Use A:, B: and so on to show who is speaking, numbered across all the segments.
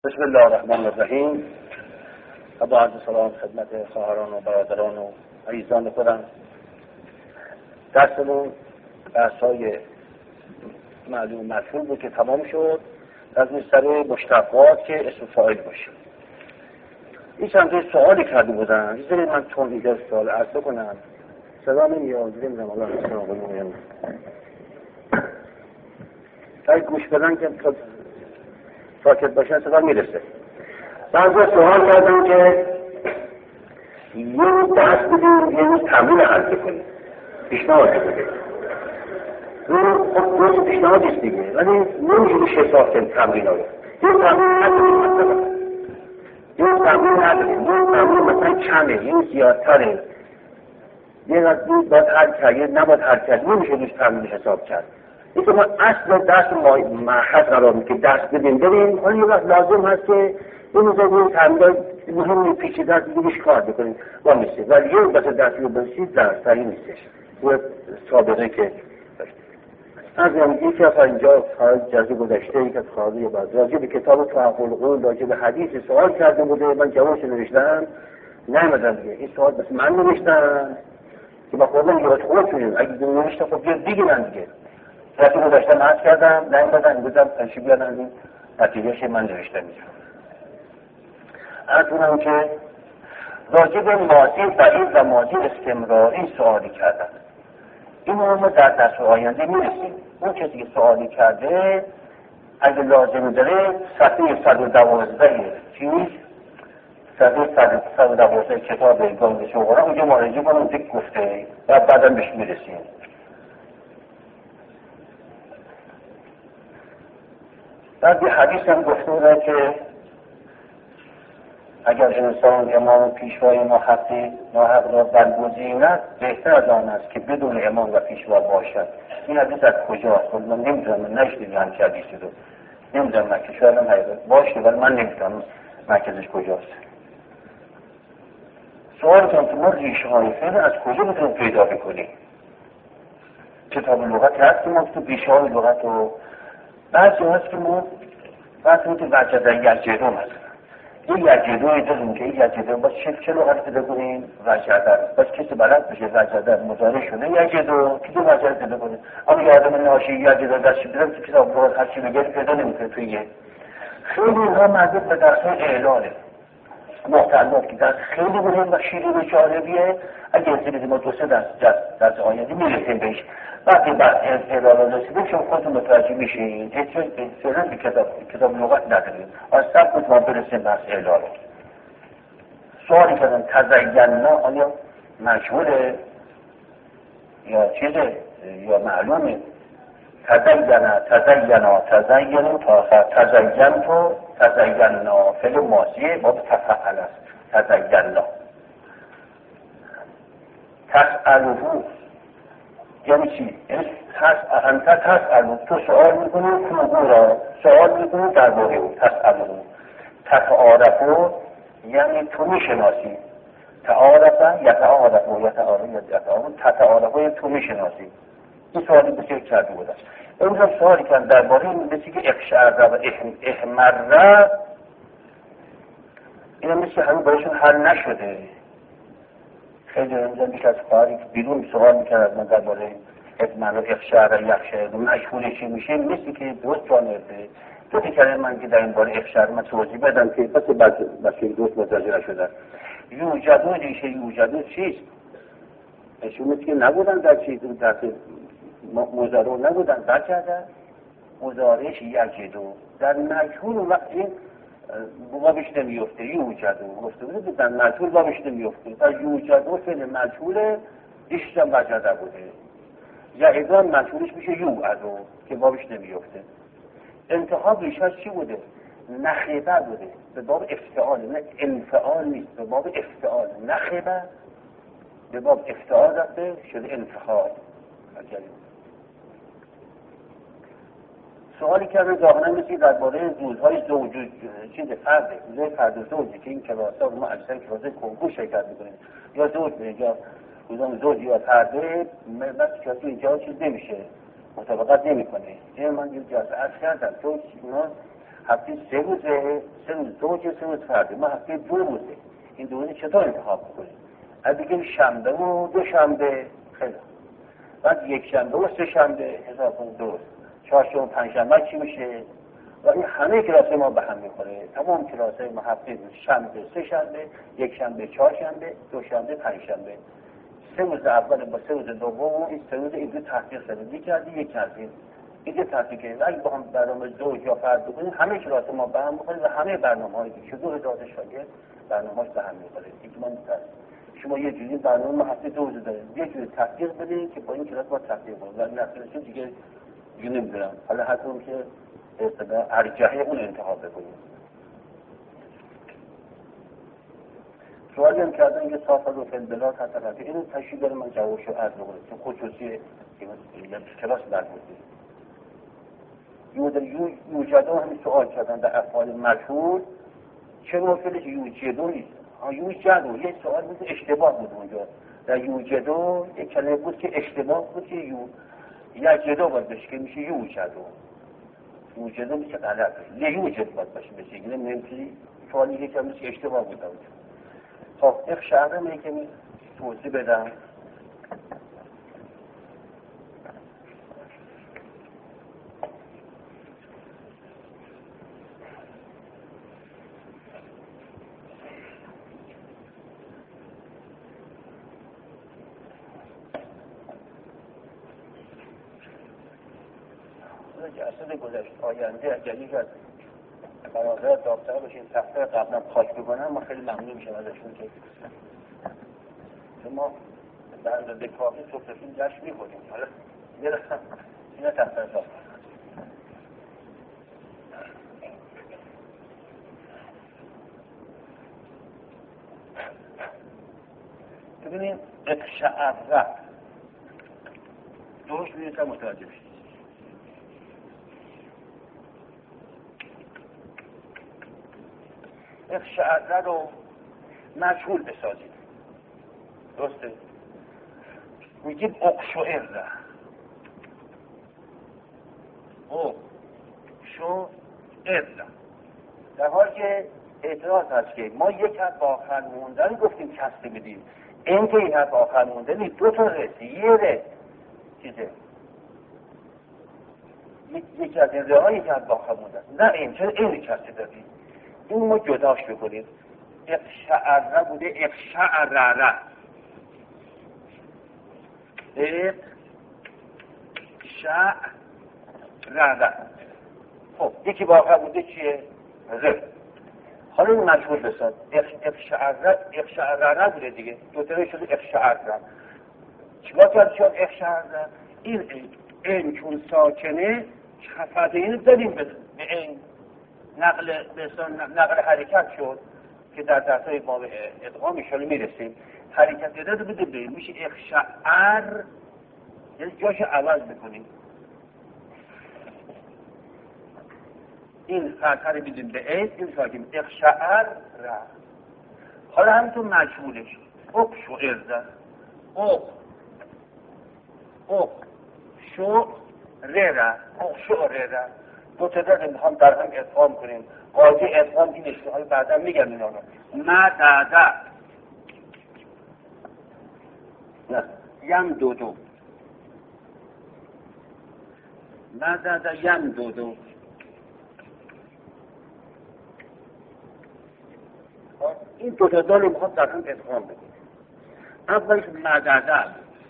A: بسم الله الرحمن الرحیم. و با عرض سلام خدمت خواهران و برادران و عزیزان خودم. درسمون بحث‌های معلوم مطلوب بود که تمام شد. از سر مشتقات که اسم فاعل باشه. این چند سوالی کرده بودن. بذارید من تون اینجا سوال عرض بکنم. صدا نمیاد. نمیدونم الله سلام بگم. اگه گوش بدن که ساکت باشن صدا میرسه. بعضی سوال کردن که یه درس بدیم یه تمرین حل کنیم. پیشنهاد بده. خب دوست پیشنهاد است دیگه. ولی نمیشه حساب کنیم تمرین ها رو. یه تمرین نداریم. یه تمرین مثلا کمه. یه زیادتره. یه قضیه باید حل کرد. یه نباید حل کرد. نمیشه روش تمرین حساب کرد. این که ما اصل درس محض قرار میکنیم که درس بدیم حالا یه وقت لازم هست که این مزاقی تمرین مهم پیچیده درس دیگهش کار بکنیم با میشه ولی یه بس درسی رو بسید درس تری نیستش. یه سابقه که از یکی از اینجا جزی گذشته یک از خواهده بعد راجع به کتاب تحقل قول راجع به حدیث سوال کرده بوده. من جوابش نوشتم نمیدونم دیگه این سوال بس من نوشتم که با خودم یاد خودتونیم اگه نوشته خب دیگه من دیگه رفتی گذاشتم عرض کردم نمیدن بودم تنشی بیادن این نتیجهش من نوشته میشم. عرض کنم که راجع به ماضی بعید و ماضی استمراری سوالی کردن. این ما در درس آینده میرسیم. اون کسی که سوالی کرده اگه لازم داره صفحه 112 صفحه 112 کتاب گام شغرا اونجا مراجعه کنم دیگه گفته و بعدا بهش میرسیم. بعد یه حدیث هم گفته بودن که اگر انسان امام پیشوای ناحق را برگزیند بهتر از آن است که بدون امام و پیشوا باشد. این حدیث از کجاست؟ من نمیدونم. من نشنیدم همچه حدیثی رو. نمیدونم مکه شاید هم حقیقت باشه ولی من نمیدونم مرکزش کجاست. سوال که ما ریشه های فعل از کجا میتونیم پیدا بکنیم؟ کتاب لغت هست که ما تو ریشه های لغت رو بعضی هست که ما وقتی که وجده یجدو مثلا این یجدوی داریم که این یجدو باز چه لغت پیدا کنیم؟ وجده باز کسی بلد بشه وجده مضارع شده یجدو که دو وجده پیدا کنیم. اما یادم ناشی یجدو دستشی بیدم تو کتاب لغت هرچی بگیر پیدا نمیکنه توی خیلی ها مربوط به درس‌های اعلانه محتلات که درس خیلی مهم و شیرین و جالبیه. اگه انسان ما دو سه درس آینده میرسیم بهش وقتی بعد اعلان رسیدیم شما خودتون متوجه میشین احتیاج به کتاب لغت نداریم. از سب کنید ما برسیم بحث اعلان. سوالی کردن تزینا آیا مجهوله یا چیزه یا معلومه؟ تزینا تزینا فعل ماضیه با تفعل است. تزینا تسأله یعنی چی؟ انت تسأله تو سؤال میکنی تو را سؤال میکنی درباره او. تسأله تتعارفه یعنی تو میشناسی. تعارفه یتعارفه تتعارفه تو میشناسی. این سوالی بسیار کرده بودن. امروز سوالی کردن درباره این مثل که اقشعر و احمر این مثل همین بایشون حل نشده. خیلی امروز بیش از خواهری که بیرون سوال میکرد من درباره احمر و اقشعر و یخشعر و مشهولی چی میشه مثل که دوست جانبه دو تکرر من که در این باره اقشعر من توضیح بدم که بس که دوست متوجه نشدن. یوجدو ریشه یوجدو چیست؟ اشون مثل که نبودن در چیز در مزارع نبودن در کردن مزارعش یجدو در مجهول وقتی بابش نمیفته یوجدو گفته بوده در مجهول بابش نمیفته در یوجدو فعل مجهول ایشتم وجده بوده. یعیدان مجهولش میشه یوعدو که بابش نمیفته. انتخاب ریشهش چی بوده؟ نخبه بوده به باب افتعال نه انفعال نیست به باب افتعال. نخبه به باب افتعال رفته شده انفعال. سوالی که ظاهرا مثل درباره روزهای چیز فرده روزهای فرد زوجی که این کلاس‌ها ما اکثر کلاس‌های کنکور شرکت می‌کنیم یا زوج یا روزان زوج یا فرده بس کسی اینجا چیز نمیشه مطابقت نمی‌کنه. این من یه جلسه عرض کردم تو اینا هفته 3 روزه، 3 روز زوجه، 3 روز فرده. ما هفته 2 روزه. این 2 روز چطور انتخاب بکنیم؟ از دیگه شنبه و دوشنبه خیلی. بعد یک شنبه و سه شنبه حساب کنید درست. چهارشنبه و پنجشنبه چی میشه؟ و این همه کلاس ما به هم میخوره. تمام کلاس ما هفته شنبه، سه شنبه، یک شنبه، چهارشنبه، دوشنبه، پنجشنبه. 3 روز اول با 3 روز دوم این 3 روز اینجا تحقیق شده. یک کردیم. اینجا تحقیق کردیم. اگه با هم برنامه زوج یا فرد بکنیم همه کلاس ما به هم میخوره و همه برنامه‌هایی که 2000 شاگرد برنامه‌اش به هم میخوره. شما یه جوری برنامه ما هفته 2 روز داریم. یه جوری تحقیق بدید که با این کلاس ما تحقیق کنیم. ولی نتیجه دیگه نمیدونم. حالا حتی اون که اصطلاح ارجحه اون انتخاب بکنیم. سوالی هم کردن که صافا رو فلبلات هست که اینو تشریح داره من جوابشو عرض بکنم چون خصوصی کلاس برمی‌داریم. یوجدو همین سوال کردن در افعال مجهول چرا فعلش یوجدو نیست؟ یوجدو یه سوال بود اشتباه بود اونجا. در یوجدو یک کلمه بود که اشتباه بود که یوجدو باید بشه که میشه یوجدو. یوجدو میشه غلط بشه. لیوجد باید باشه بشه. اینه نمیتونی سوالی که میشه اشتباه بود اونجا. خب یک شهر میکنی توضیح بدم. جلسه گذشت آینده اگر یک از برادر داوطلب باشین تخته قبلا پاک بکنن ما خیلی ممنون میشم ازشون که ما در اندازه کافی صبحتون جشن میکنیم. حالا میرسم اینا تخته داخت ببینیم اقشعره دوش میرسم متوجه بشید. اقشعره رو مجهول بسازید. درسته؟ میگیم اقشعره. اقشعره. در حالی که اعتراض هست که ما یک حرف آخر موندن گفتیم کسته بدیم. این که این حرف آخر موندن دو تا رسی یه ره چیزه. یکی از این ره ها یک حرف آخر موندن. نه این چرا این کسته دادیم. این ما جداش بکنید. اقشعره بوده اقشعرره. اقشعرره. خب یکی با آخر بوده چیه؟ ره. حالا این مجهول بساد. اقشعرره بوده دیگه. دوتره شده اقشعرره. چیکار کرد شد اقشعرره؟ این چون ساکنه خفضه اینو داریم به این نقل حرکت شد که در درسای باب ادغام ایشالا میرسیم. حرکت داده بوده به میشه اقشعر، یعنی جاش عوض بکنیم. این فرقه رو بیدیم به این ساکیم اقشعر را. حالا همینطور مجهولش اقشعر اقشعر دو تعداد میخوام در هم ادغام کنیم. قاضی ادغام این اشتهای بعدا میگم اینا رو. مدده نه یم دودو مدده یم دودو. این دو تعداد رو میخوام در هم ادغام بکنیم. اولش مدده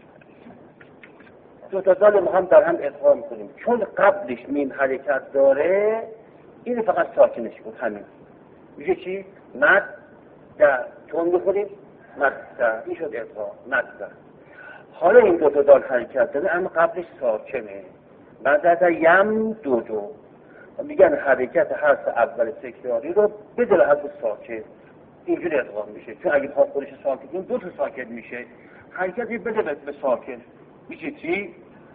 A: دو تعداد رو میخوام در هم ادغام کنیم. چون قبلش میم حرکت داره این فقط ساکنش بود. همین میشه چی؟ مد در چون بخوریم مد در این شد ادغام مد در. حالا این دو تعداد حرکت داره اما قبلش ساکنه. مدد یم دو میگن حرکت حرف اول تکراری رو بدل حرف ساکن اینجوری ادغام میشه. چون اگه بخواد خودش ساکن کنیم دو تا ساکن میشه. حرکتی بده به ساکن میشه چی؟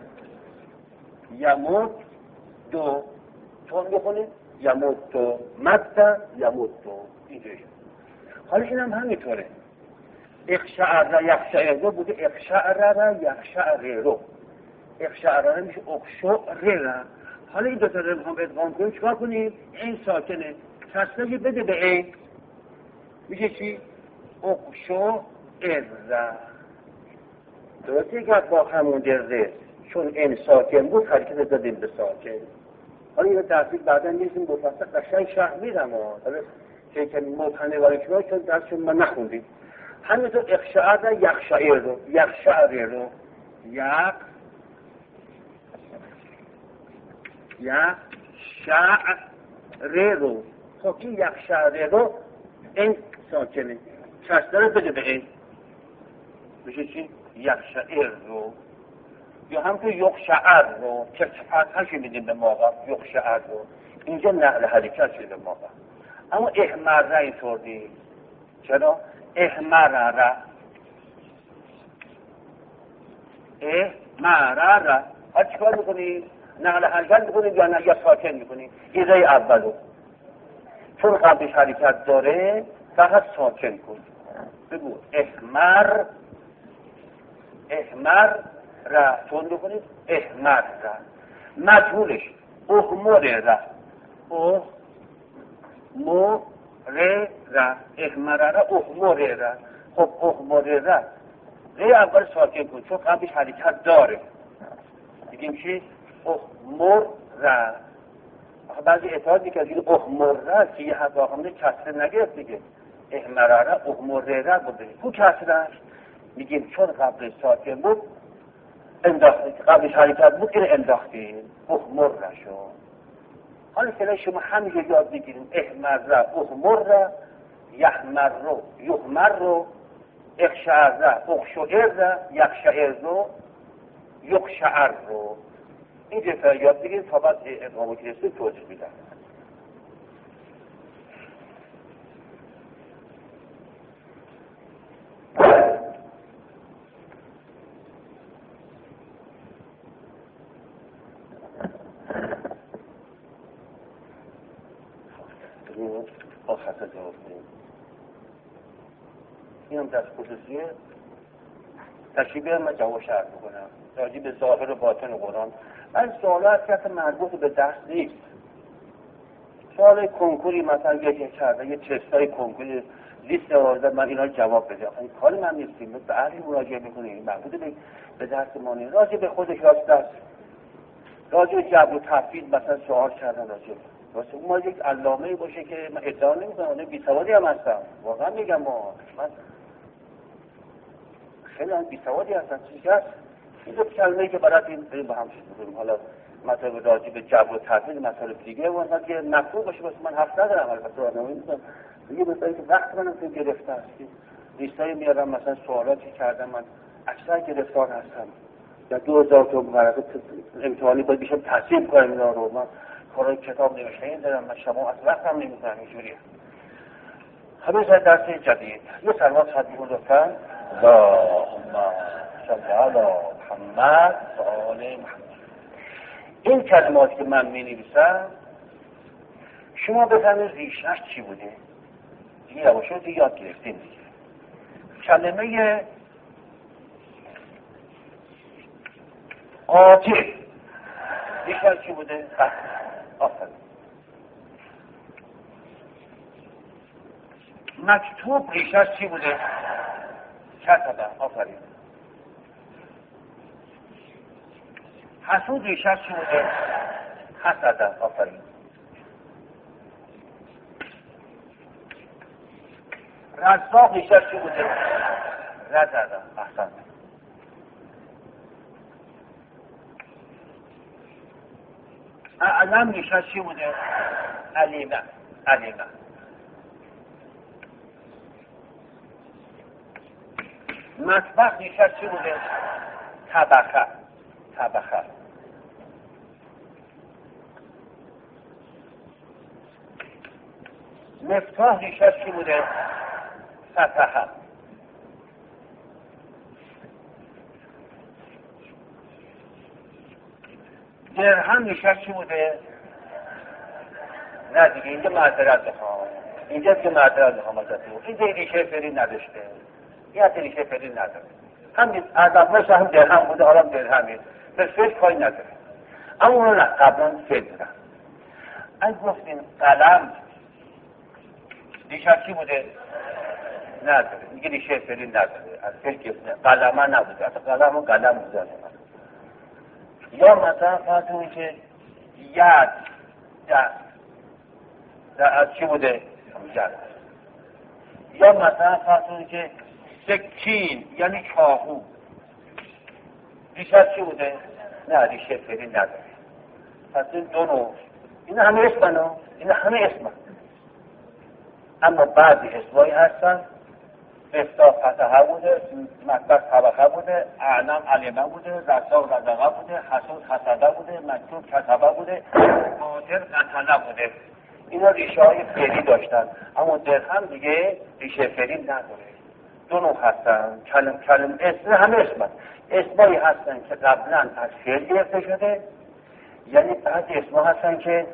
A: یمود دو چون بخونیم یمود دو مدد یمود دو اینجوری. حالا این هم همینطوره. اقشعر یخشعر بوده اقشعر یخشعر رو. اقشعر میشه اقشعر. حالا این دوتا رو میخوام ادغام کنیم، چیکار کنیم؟ این ساکنه تصویری بده به این، میگه چی؟ اقشو ارزه. درسته که با همون درزه چون این ساکن بود حرکت دادیم به ساکن. حالا این تحصیل بعدا نیستیم مفصل قشنگ شرح میدم حالا که مبهمه وارکشما چون درسشون ما نخوندیم. همینطور اخشعر یخشعر رو یخشعر رو خب این یخشعر رو این ساکنه چسته رو بده به این میشه چی؟ یخشعر رو یا همونطور یخشعر رو که فتحش میدیم به موقع یخشعر رو اینجا نقل حرکت شده موقع. اما احمره اینطور دید چرا؟ احمره ها چیکار میکنی؟ نقل حرکت میکنی یا نه یا ساکن میکنی؟ ایده اولو چون قبلش حرکت داره فقط ساکن کن. بگو احمر را تون بکنید احمر را مجهولش احمر را احمر را احمر را. خب احمر را اول ساکن کن چون قبلش حرکت داره بگیم چی؟ احمر را. بعضی اعتراض میکنه این احمر را که یه حد آخامده کسره نگرفت دیگه احمر را احمر را بوده تو کسرهش میگیم چون قبلش ساکن بود قبلش حرکت بود اینو انداختیم احمر را شد. حالا که شما همینجا یاد بگیریم احمر را احمر را یحمر رو یحمر رو اخشعر را اخشعر را یخشعر رو یخشعر رو این دفعه یاد بگیریم تا بعد ادغام که رسید توضیح میدم. این هم دست خصوصیه تشریبه من جواب شرح بکنم راجع به ظاهر و باطن قرآن. من سوالات که مربوط به درس نیست. سوال کنکوری مثلا یکی کرده یه تستای کنکوری لیست آورده من اینا جواب بده. این کار من نیستیم به اهلی مراجعه میکنیم مربوط به درس ما نیست. راجع به خودش درس راجع به جبر و تفویض مثلا سوال کردن راجع واسه ما یک علامه‌ای باشه که من ادعا نمی‌کنم من بی‌سوادی هم هستم واقعا میگم من خیلی بی‌سوادی هستم چیزی هست این دو کلمه‌ای که برات این با هم شد حالا مثلا راجع به جبر و تفویض مسائل دیگه واسه که مفهوم باشه واسه من حرف ندارم البته راهنمایی می‌کنم دیگه مثلا که وقت منم تو گرفته است لیستای میارم مثلا سوالاتی کردم من اکثر گرفتار هستم یا 2000 تا ورقه امتحانی باید بیشتر تصحیح کنم اینا رو من کارای کتاب نوشته این دارم من شما از وقتم نمی‌کنم اینجوریه. همه درس جدید یه سلوات خط می‌کنم لطفاً اللهم صل علی محمد و آل محمد. این کلماتی که من می‌نویسم شما بفهمید ریشه‌اش چی بوده دیگه یواشکی یاد گرفتین دیگه. کلمه قاطع ریشه‌اش چی بوده؟ آفرین. مکتوب ریشه‌اش چی بوده؟ کتبه. آفرین. حسود ریشه‌اش چی بوده؟ حسده. آفرین. رزاق ریشه‌اش چی بوده؟ رزده. احسن. اعلم ریشه‌اش چی بوده؟ علیمه. مطبخ ریشه‌اش چی بوده؟ طبخه. مفتاح ریشه‌اش چی بوده؟ فتحه. درهم ریشه‌اش چی بوده؟ نه دیگه اینجا معذرت بخوام اینجا که معذرت بخوام ازتون اینجا ریشه فعلی نداشته یه ریشه فعلی نداره همین ادبش هم درهم بوده حالا درهمیه به فکر کاری نداره. اما اون قبلا فعل بودن. از گفتیم قلم ریشه چی بوده؟ نداره، میگه ریشه فعلی نداره، از فعل گرفته، قلمه نبوده، اصلا قلم و قلم بوده. یا مثلا فرض کنید که ید، دست از چی بوده؟ جد. یا مثلا فرض کنید که سکین یعنی چاقو، ریشه چی بوده؟ نه، ریشه فعلی نداره. پس این دو نوع، این همه اسمن، این همه اسمن. اما بعضی اسمایی هستن مفتاح فتحه بوده، مطبخ طبخه بوده، اعلم علمه بوده، رزاق رزقه بوده، حسود حسده بوده، مکتوب کتبه بوده، قاتل قتله بوده. اینا ریشه های فعلی داشتن، اما درهم دیگه ریشه فعلی نداره. دو نوع هستن، کلم اسم، همه اسمن. اسمایی هستن که قبلا از فعل گرفته شده، یعنی بعضی اسما هستن که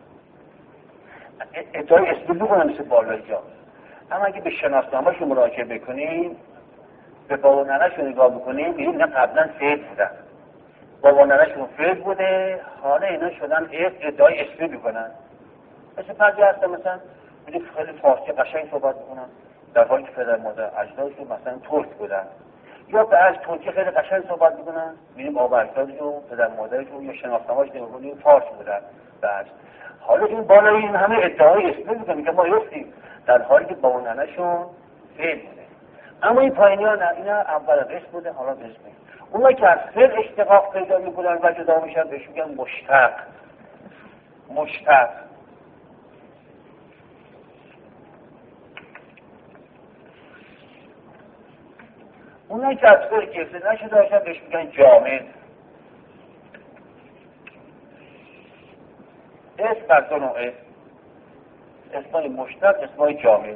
A: ادعای اسمی بکنن مثل بالای جا. اما اگه به شناسنامه‌شون مراجعه بکنیم، به بابا ننه‌شون نگاه بکنیم، می‌بینیم اینا قبلا فعل بودن. بابا ننه‌شون فعل بوده، حالا اینا شدن ادعای اسمی میکنن. مثل بعضی هستن مثلا خیلی فارسی قشنگ صحبت میکنن، در حالی که پدر مادر اجدادشون مثلا ترک بودن. یا به از ترکی خیلی قشنگ صحبت میکنن، می‌بینیم بابا اجدادشون، پدر مادرشون یا شناسنامه‌اش نگاه فارس بودن. بعد حالا این بالای این همه ادعای اسمی میکنن که ما هستیم، در حالی که بابا ننه‌شون فعل بوده. اما این پایینی‌ها نه، اینا اول از اسم بوده، حالا به اسم. اونایی که از فعل اشتقاق پیدا میکنن و جدا میشن بهش میگن مشتق. اونایی که از فعل گرفته نشده باشن بهش میگن جامد. اسم بر دو نوعه، اسمای مشتق، اسمای جامد.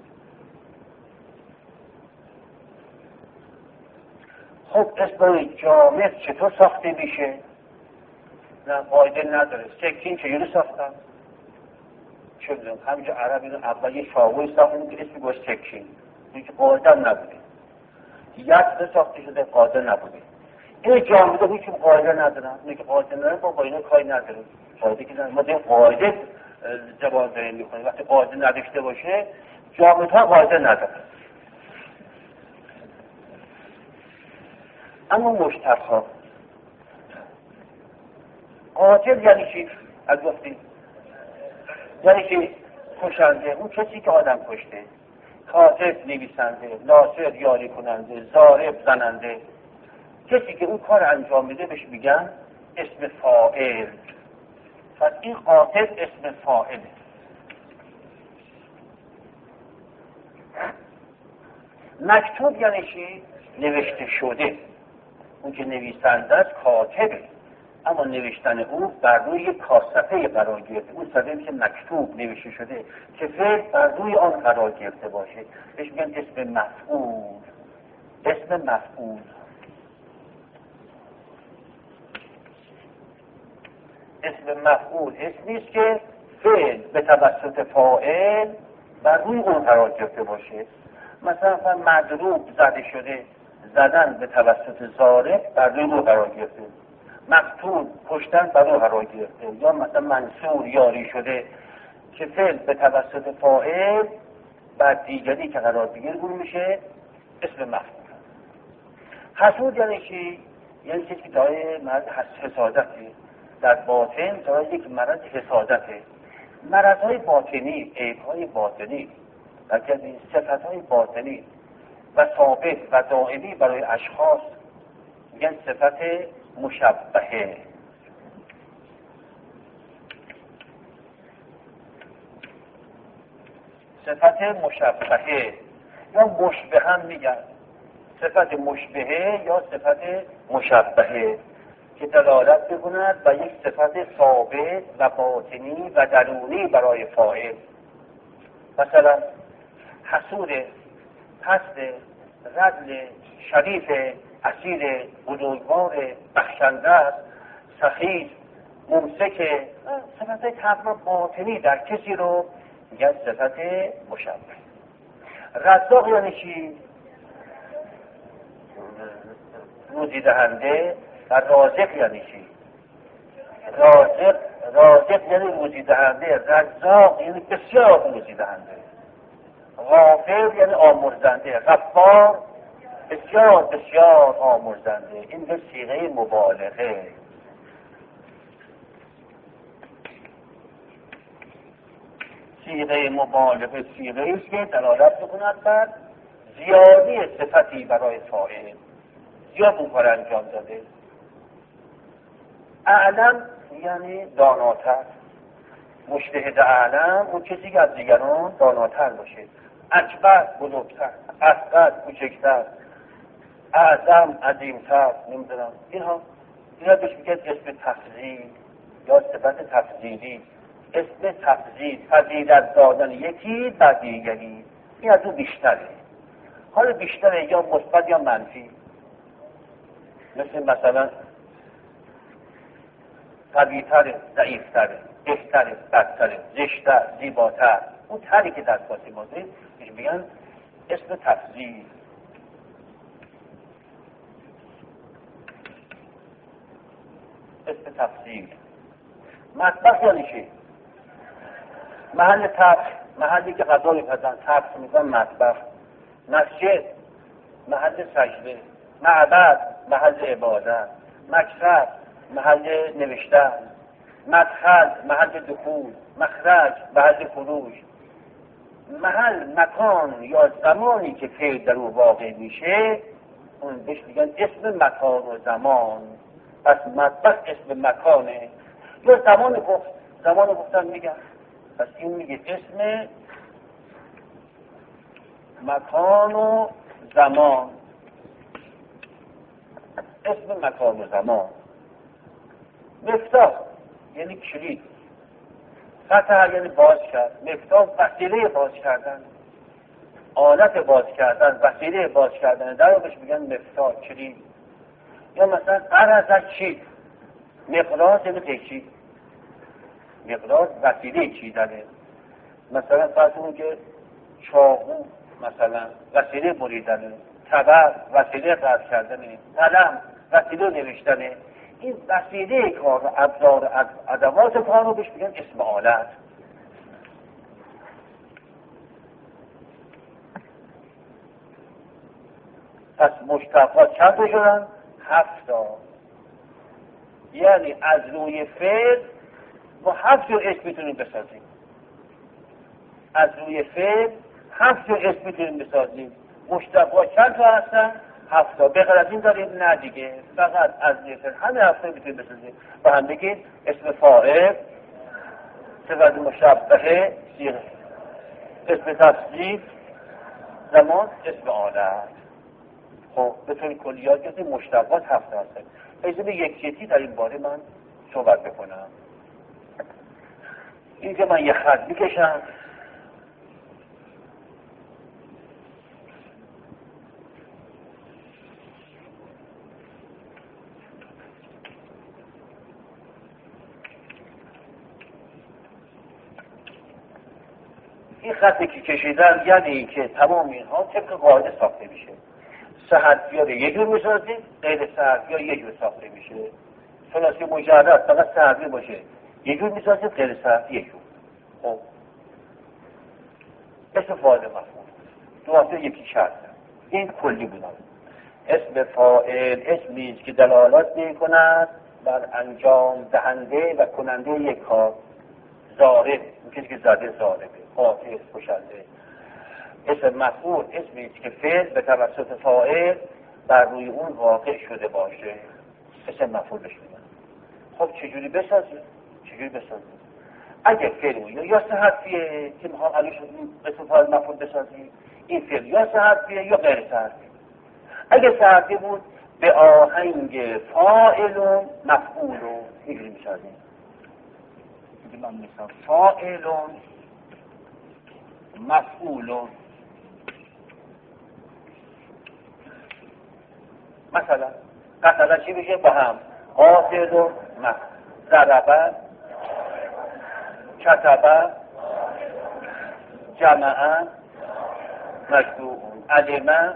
A: خب اسمای جامد چطور ساخته میشه؟ نه قاعده نداره. سکین چجوری ساختن؟ چه میدونم، همینجا عربی اول یه چاقوی ساختن که اسمی گوش سکین، اینکه قاعده نبوده. ید ساخته شده، قاعده نبوده. این جامده هیچ قاعده ندارن، اینه که قاعده ندارن، با اینا کاری ندارن. قاعده که ما دیگه قاعده زبان داریم میکنیم، وقتی قاعده نداشته باشه جامدها قاعده ندارن. اما مشتقها، قاتل یعنی چی؟ از گفتیم یعنی که کشنده، اون کسی که آدم کشته. کاتب نویسنده، ناصر یاری کننده، ضارب زننده، کسی که اون کار انجام میده بهش میگن اسم فاعل. پس این قاتل اسم فاعله. مکتوب یعنی چی؟ نوشته شده. اون که نویسنده است کاتبه، اما نوشتن او بر روی یک صفحه قرار گرفته. اون صفحه که مکتوب نوشته شده که فعل بر روی آن قرار گرفته باشه بهش میگن اسم مفعول. اسم مفعول. اسم مفعول اسمی است که فعل به توسط فاعل بر روی اون قرار گرفته باشه. مثلا مضروب زده شده، زدن به توسط ضارب بر روی اون قرار گرفته. مقتول کشتن بر اون قرار گرفته. یا مثلا منصور یاری شده که فعل به توسط فاعل بر دیگری که قرار بگیره اون میشه اسم مفعول. حسود یعنی چی؟ یعنی کسی که دارای مرض حسادته، در باطن دارای یک مرض حسادته. مرضهای باطنی، عیبهای باطنی و صفتهای باطنی و ثابت و دائمی برای اشخاص میگن صفت مشبهه. صفت مشبهه یا مشبه هم میگن. صفت مشبهه یا صفت مشبهه که دلالت بکند و یک صفت ثابت و باطنی و درونی برای فاعل. مثلا حسود، پست، رذل، شریف، اصیل، بزرگوار، بخشنده، سخی، ممسک، صفت تقریبا باطنی در کسی رو میگن صفت مشبه. رزاق یعنی چی؟ روزی دهنده. و رازق یعنی چی؟ رازق یعنی روزی دهنده، رزاق یعنی بسیار روزی دهنده، غافر یعنی آمرزنده، غفار بسیار بسیار آمرزنده. این به صیغه مبالغه. صیغه مبالغه صیغه است که دلالت می‌کند بر زیادی صفتی برای فاعل، زیاد اون کار انجام داده. اعلم یعنی داناتر، مجتهد اعلم اون کسی که از دیگران داناتر باشه. اکبر بزرگتر، اصغر کوچکتر، اعظم عظیمتر، نمیدونم اینا بهش میگن اسم تفضیل یا صفت تفضیلی. اسم تفضیل فضیلت دادن یکی بر دیگری، این از اون بیشتره. حالا بیشتره یا مثبت یا منفی. مثلا قوی‌تره، ضعیف‌تره، بهتره، بدتره، زشت‌تر، زیباتر. اون تری که در فارسی ماده بهش میگن اسم تفضیل. اسم تفضیل. مطبخ یعنی چی؟ محل طبخ، محلی که غذا می‌پزن، طبخ می‌کنن مطبخ. مسجد محل سجده، معبد محل عبادت، مکتب محل نوشتن، مدخل محل دخول، مخرج محل خروج. محل، مکان یا زمانی که فعل در او واقع میشه اون بهش میگن اسم مکان و زمان. پس مطبخ اسم مکانه یا زمان گفتن میگن. پس این میگه اسم مکان و زمان. اسم مکان و زمان. مفتاح یعنی کلید، فتح یعنی باز کرد. مفتاح وسیله باز کردن، آلت باز کردن، وسیله باز کردن، در رو بهش میگن مفتاح، کلید. یا مثلا قرض چی؟ مقراض یعنی قیچی. مقراض وسیله چیدنه. مثلا فرض کنید که چاقو مثلا وسیله بریدنه، تبر وسیله قطع کردنه، قلم وسیله نوشتنه. این وسیله کار و ابزار ادوات کار رو بهش میگن اسم آلت. پس مشتقات چند تا شدن؟ 7 تا. یعنی از روی فعل با 7 جور اسم میتونیم بسازیم. از روی فعل 7 جور اسم میتونیم بسازیم. مشتقات چند تا هستن؟ 7 تا. بغیر از این داریم؟ نه دیگه، فقط از روی فعل همه 7 تا میتونیم بسازیم. با هم بگید اسم فاعل، صفت مشبهه، صیغه، اسم تفضیل، زمان، اسم آلت. خب به طور کلیات گفتیم مشتقات 7 تا هستن. اجازه یکی در این باره من صحبت بکنم. این که من یه خط میکشم، این خطی که کشیدن یعنی که تمام اینها طبق قاعده ساخته میشه. سه حرفی رو یه جور میسازیم، غیر سه حرفی ها یه جور ساخته میشه. ثلاثی مجرد فقط سه حرفی باشه یه جور میسازیم، غیر سه حرفی یه جور. خب اسم فاعل مفعول دو واسه یکی شرط. این کلی بودن. اسم فاعل اسمی است که دلالت میکند بر انجام دهنده و کننده یک کار. ضارب کسی که زده ضاربه، قاطع کشنده. اسم مفعول اسمی است که فعل به توسط فاعل بر روی اون واقع شده باشه. اسم مفعول بهش میگن. خب چجوری بسازیم؟ اگه فعل یا سه حرفیه که میخوام علیش اسم فاعل مفعول بسازیم، این فعل یا سه حرفیه یا غیر سه حرفیه. اگه سه حرفی بود به آهنگ فاعل و مفعول رو اینجوری میسازیم. من مثلا فاعل مفعول. مثلا چی بشه با هم؟ قاصد و ضربه، کتبه، جمعه، مجموع، علمه،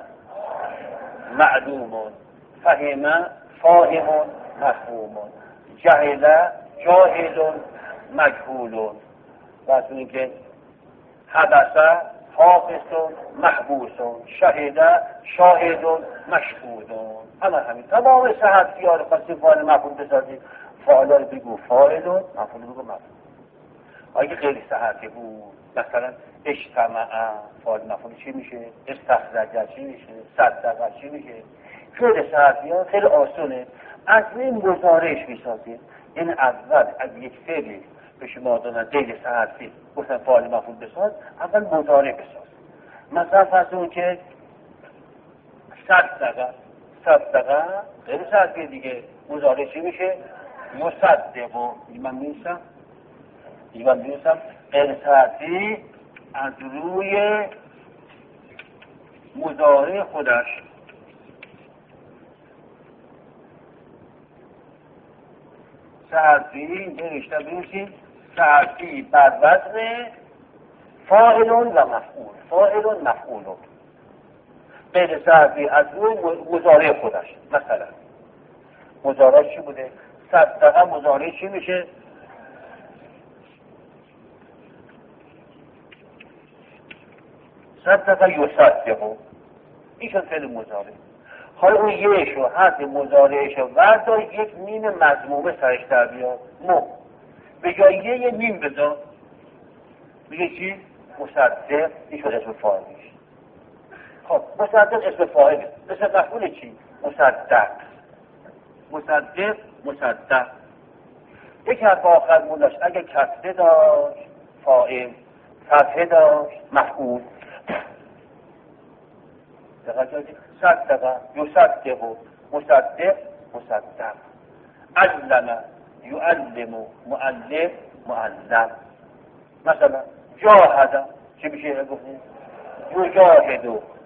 A: معلوم، فهمه، فاهم، مفهوم، جهله، جاهل مجهول. و اینکه حدث حافظ محبوس، شهد شاهد مشهود. همین تمام صحت ها رو خواستیم فاعل مفعول بسازیم. فاعل رو بگو فاعل، مفعول بگو مفعول. اگه غیر صحتی بود مثلا اجتمع، فاعل مفعول چی میشه؟ استخرج چی میشه؟ صدق چی میشه؟ فعل صحتی ها خیلی آسونه. از این مضارعش میسازیم. این اول از یک فعلی به شما دادن غیر صحتی گفتن فاعل مفعول بساز، اول مضارع بساز. مثلا فرض اون که صدقه غیر صحتی دیگه، مضارع چی میشه؟ مصدق. من می‌نویسم غیر صحتی از روی مضارع خودش صحتی نوشته بنویسید صحتی بر وزن فاعل و مفعول. فاعل و مفعول غیر صحتی از روی مضارع خودش. مثلا مضارع چی بوده؟ صدقه مضارع چی میشه؟ صدقه یصدق. این شد فعل مضارع. حالا اون یهش و حرف مضارعش رو وردار یک میم مضمومه سرش در بیار. به جای یه میم بذار، میگه چی؟ مصدق. این شد اسم فاعلش. خب مصدق اسم فاعله. اسم مفعول چی؟ مصدق. مصدق. یک حرف آخر موندش اگه کسره داشت فاعل، فتحه داشت مفعول. صدق یصدق، مصدق. علم یعلم، معلم. مثلا جاهد چی میشه گفتیم؟ یجاهد،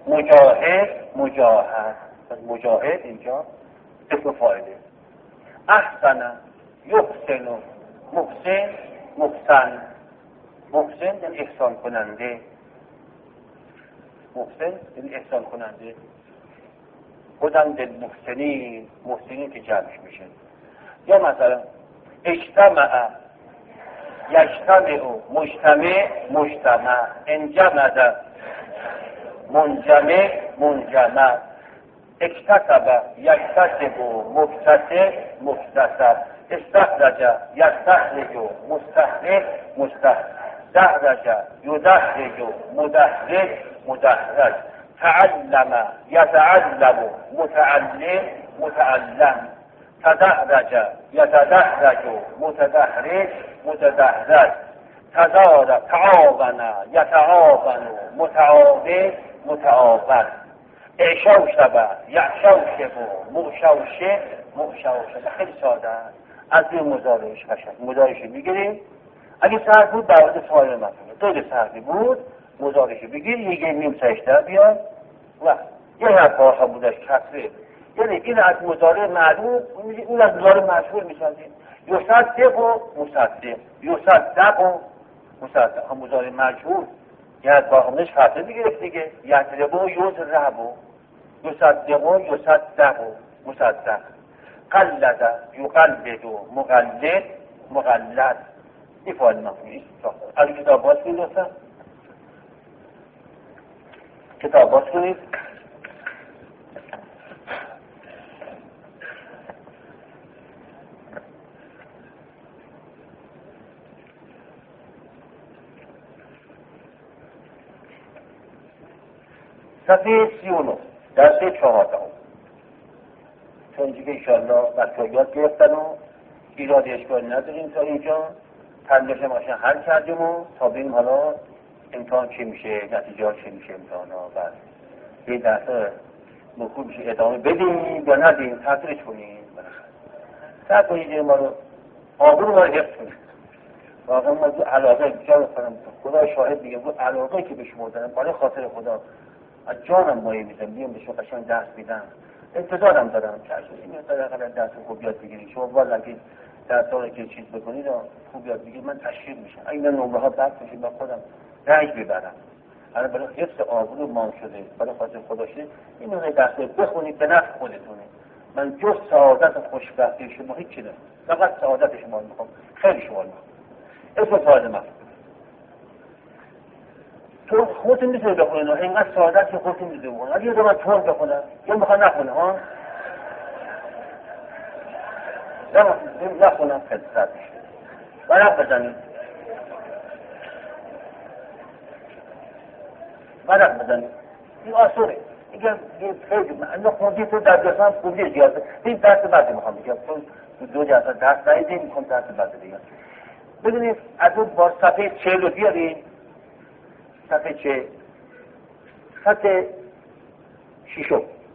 A: مجاهد. مجاهد اینجا اسم فاعله. احسن یحسن، محسن یعنی احسان کننده. خودم محسنین که جمعش میشه. یا مثلا اجتمع یجتمع، مجتمع. انجمد منجمع. اکتسب یکتسب، مکتسب. استخرج یستخرج، مستخرج. دحرج یدحرج، مدحرج. تعلم یتعلم، متعلم. تدحرج یتدحرج، متدحرج. تعاون یتعاون، متعاون. اعشوشب یعشوشب، مغشوشه. خیلی ساده است. از این مضارعش قشنگ مضارعش میگیریم. اگه صحت بود باید فاعل مفعول، غیر صحتی بود مضارعش بگیر، یه میم سرش در بیاد و یه حرف آخر بودش کسره. یعنی این از مضارع معلوم، اون از مضارع مشهور میسازیم. یصدق و مصدق، یصدق و مصدق. هم مضارع مجهول یعنی از باقیمش فتحه میگرفت دیگه. یضرب و یضرب، یصدق و یصدق، مصدق. قلد یقلد، مقلد. این فاعل مفعولی. از کتاب باز کنید لطفا. کتاب باز کنید. صفحه 39 درس 4. چون اینجا که انشاءالله بچه‌ها یاد گرفتن و ایراد اشکال نداریم تا اینجا. تنجاش ماشین حل کردیم و تا ببینیم حالا امتحان چی میشه، نتیجه ها چی میشه امتحان ها. بعد این درس مکروه میشه ادامه بدیم یا ندیم، تحصیلش کنیم. سعی کنید ما رو آبرو ما رو حفظ کنید. واقعا ما دو علاقه جان خدا شاهد میگه، دو علاقه که به شما دارم برای خاطر خدا از جانم مایه میزم بیام به شما قشنگ درس میدم. انتظارم دارم که این طریقه درس خوب یاد بگیرید. شما باز اگه درس ها رو که چیز بکنید خوب یاد بگیرید من تشویق میشم. اگه نمره ها بد بشه من خودم رنج ببرم. الان برای حفظ آبرو مان شده، برای خاطر خدا شده این نوع درس بخونید به نفع خودتونه. من جز سعادت و خوشبختی شما هیچی نمیخوام، فقط سعادت شما میخوام، خیلی شما میخوام. اسم فاعل مفعول. تو خودتون میتونید بخونید، اینقدر سعادت که خودتون میتونید بخونید. اگه من تون بخونم یا میخوام نخونم ها، نخونم خیلی سرد میشه. ورق بزنید، ورق بزنید، این آسونه. اینکه خیلی من خوندی تو در جسم خوندی زیاده. این درس بعدی میخوام بگم، تو 2 جلسه درس ندیدیم، میخوام درس بعدی بگم. ببینید از اون با صفحه 40 رو بیاریم، صفحه 40 خط 6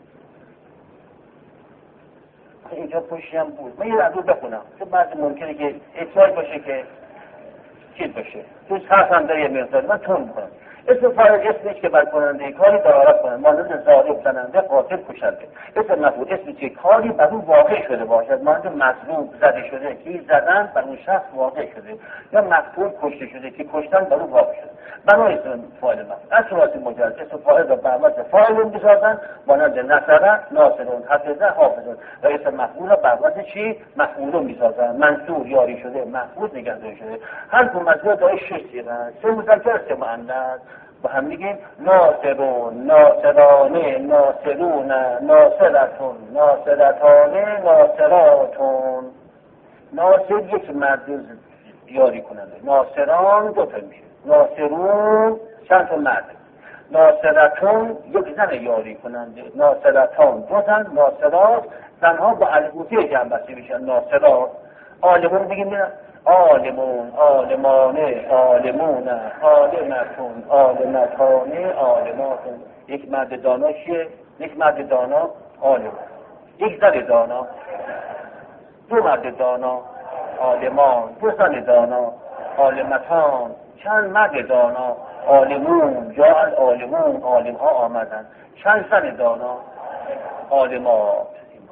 A: اینجا پشتی هم بود. من یه از اون بخونم چون بعضی ممکنه که احتیاج باشه که چیز باشه، تو حرف هم داره یه مقدار من تون میکنم. اسم فاعل اسمش که بر کننده کاری دلالت کنند، مانند ضارب زننده، قاتل کشنده. اسم مفعول اسمی که کاری بر اون واقع شده باشد، مانند مظلوم زده شده که زدن بر اون شخص واقع شده، یا مقتول کشته شده که کشتن بر اون واقع شده. بنای اسم فاعل مفعول از صورت مجرد اسم فاعل را بر وزن فاعل می‌سازند، مانند نصر، ناصر، حفظ، حافظ. و اسم مفعول را بر وزن چی؟ مفعول می‌سازند، منصور یاری شده، محفوظ نگهداری شده. هر دو مصدر دارای 6 صیغه است، 3 مذکر 3 مؤنث. با هم میگیم ناصرون، ناصرانه، ناصرون، ناصرتون، ناصرتانه، ناصراتون. ناصر یک مرد یاری کننده، ناصران 2 تا میشه، ناصرون چند تا مرد، ناصرتون یک زن یاری کننده، ناصرتان 2 زن، ناصرات زنها با الفبای جمع بسته میشن، ناصرات. عالمون بگیم عالمون، عالمانه، عالمون، عالمتون، عالمتانه، عالماتون. یک مرد دانا چیه؟ یک مرد دانا عالم، یک زن دانا، 2 مرد دانا عالمان، 2 زن دانا عالمتان، چند مرد دانا عالمون، جا عالمون، عالم ها آمدن، چند زن دانا عالمات.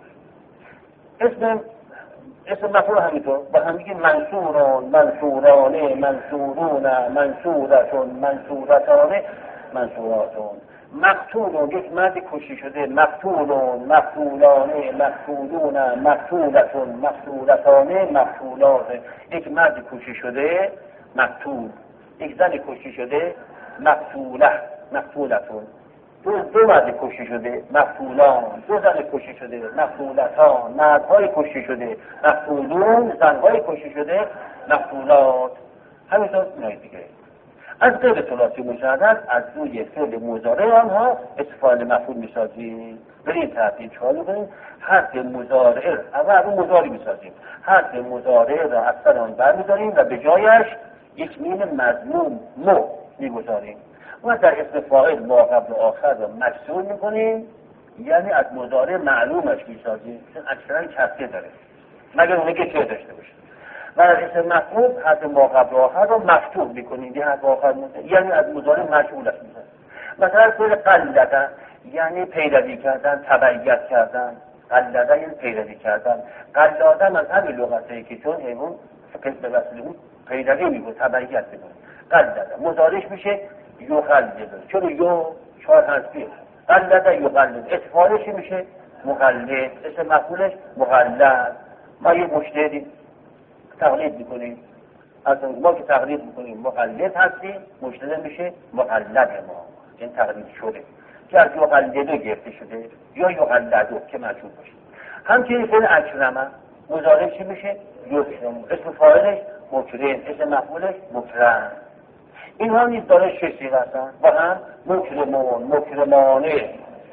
A: اسم مفعول همینطور با هم میگیم منصورون، منصورانه، منصورون، منصورتون، منصورتانه، منصوراتون. مقتولون یک مرد کشته شده، مقتولون، مقتولانه، مقتولون، مقتولتون، مقتولتانه، مقتولات. یک مرد کشته شده مقتول، یک زن کشته شده مقتوله، مقتولتون. 2 مرد کشته شده مقتولان، 2 زن کشته شده مقتولتان، مردهای کشته شده مقتولون، زنهای کشته شده مقتولات. همینطور اینای دیگه. از غیر ثلاثی مشدد از روی فعل مضارع آنها اسم فاعل مفعول میسازیم. بریم ترتیب چالو کنیم. حرف مضارع اول مضارع میسازیم، حرف مضارع را از سر آن برمی‌داریم و به جایش یک میم مضموم مو میگذاریم. و در اسم فاعل ما قبل و آخر را مکسور میکنیم، یعنی از مضارع معلومش میسازیم، چون اکثرا کسره داره مگر اونه که چه داشته باشه. و در اسم مفعول حرف ما قبل و آخر را مفتوح میکنیم، یعنی از مضارع مشغولش میسازیم. مثلا فعل قلده یعنی پیروی کردن، تبعیت کردن. قلده یعنی پیروی کردن. قلاده من همین لغته که چون حیوان به وسیله اون پیروی میکنه، تبعیت میکنه. قلده مضارعش میشه یقلد، چون یو 4 حرفیه. قلد یقلد، اسم میشه مقلد، اسم مفعولش مقلد. ما یه مجتهدی تقلید میکنیم، از ما که تقلید میکنیم مقلد هستیم، مجتهد میشه مقلد ما، این تقلید شده که از یقلدو گرفته شده یا یقلدو که مجهول باشه. همچنین فعل اکرمه مضارع چی میشه؟ یکرم، اسم فاعلش مکرم، اسم مفعولش مکرم. اینها نیز داره 6 صیغه هستن با هم: مکرمون، مکرمانه،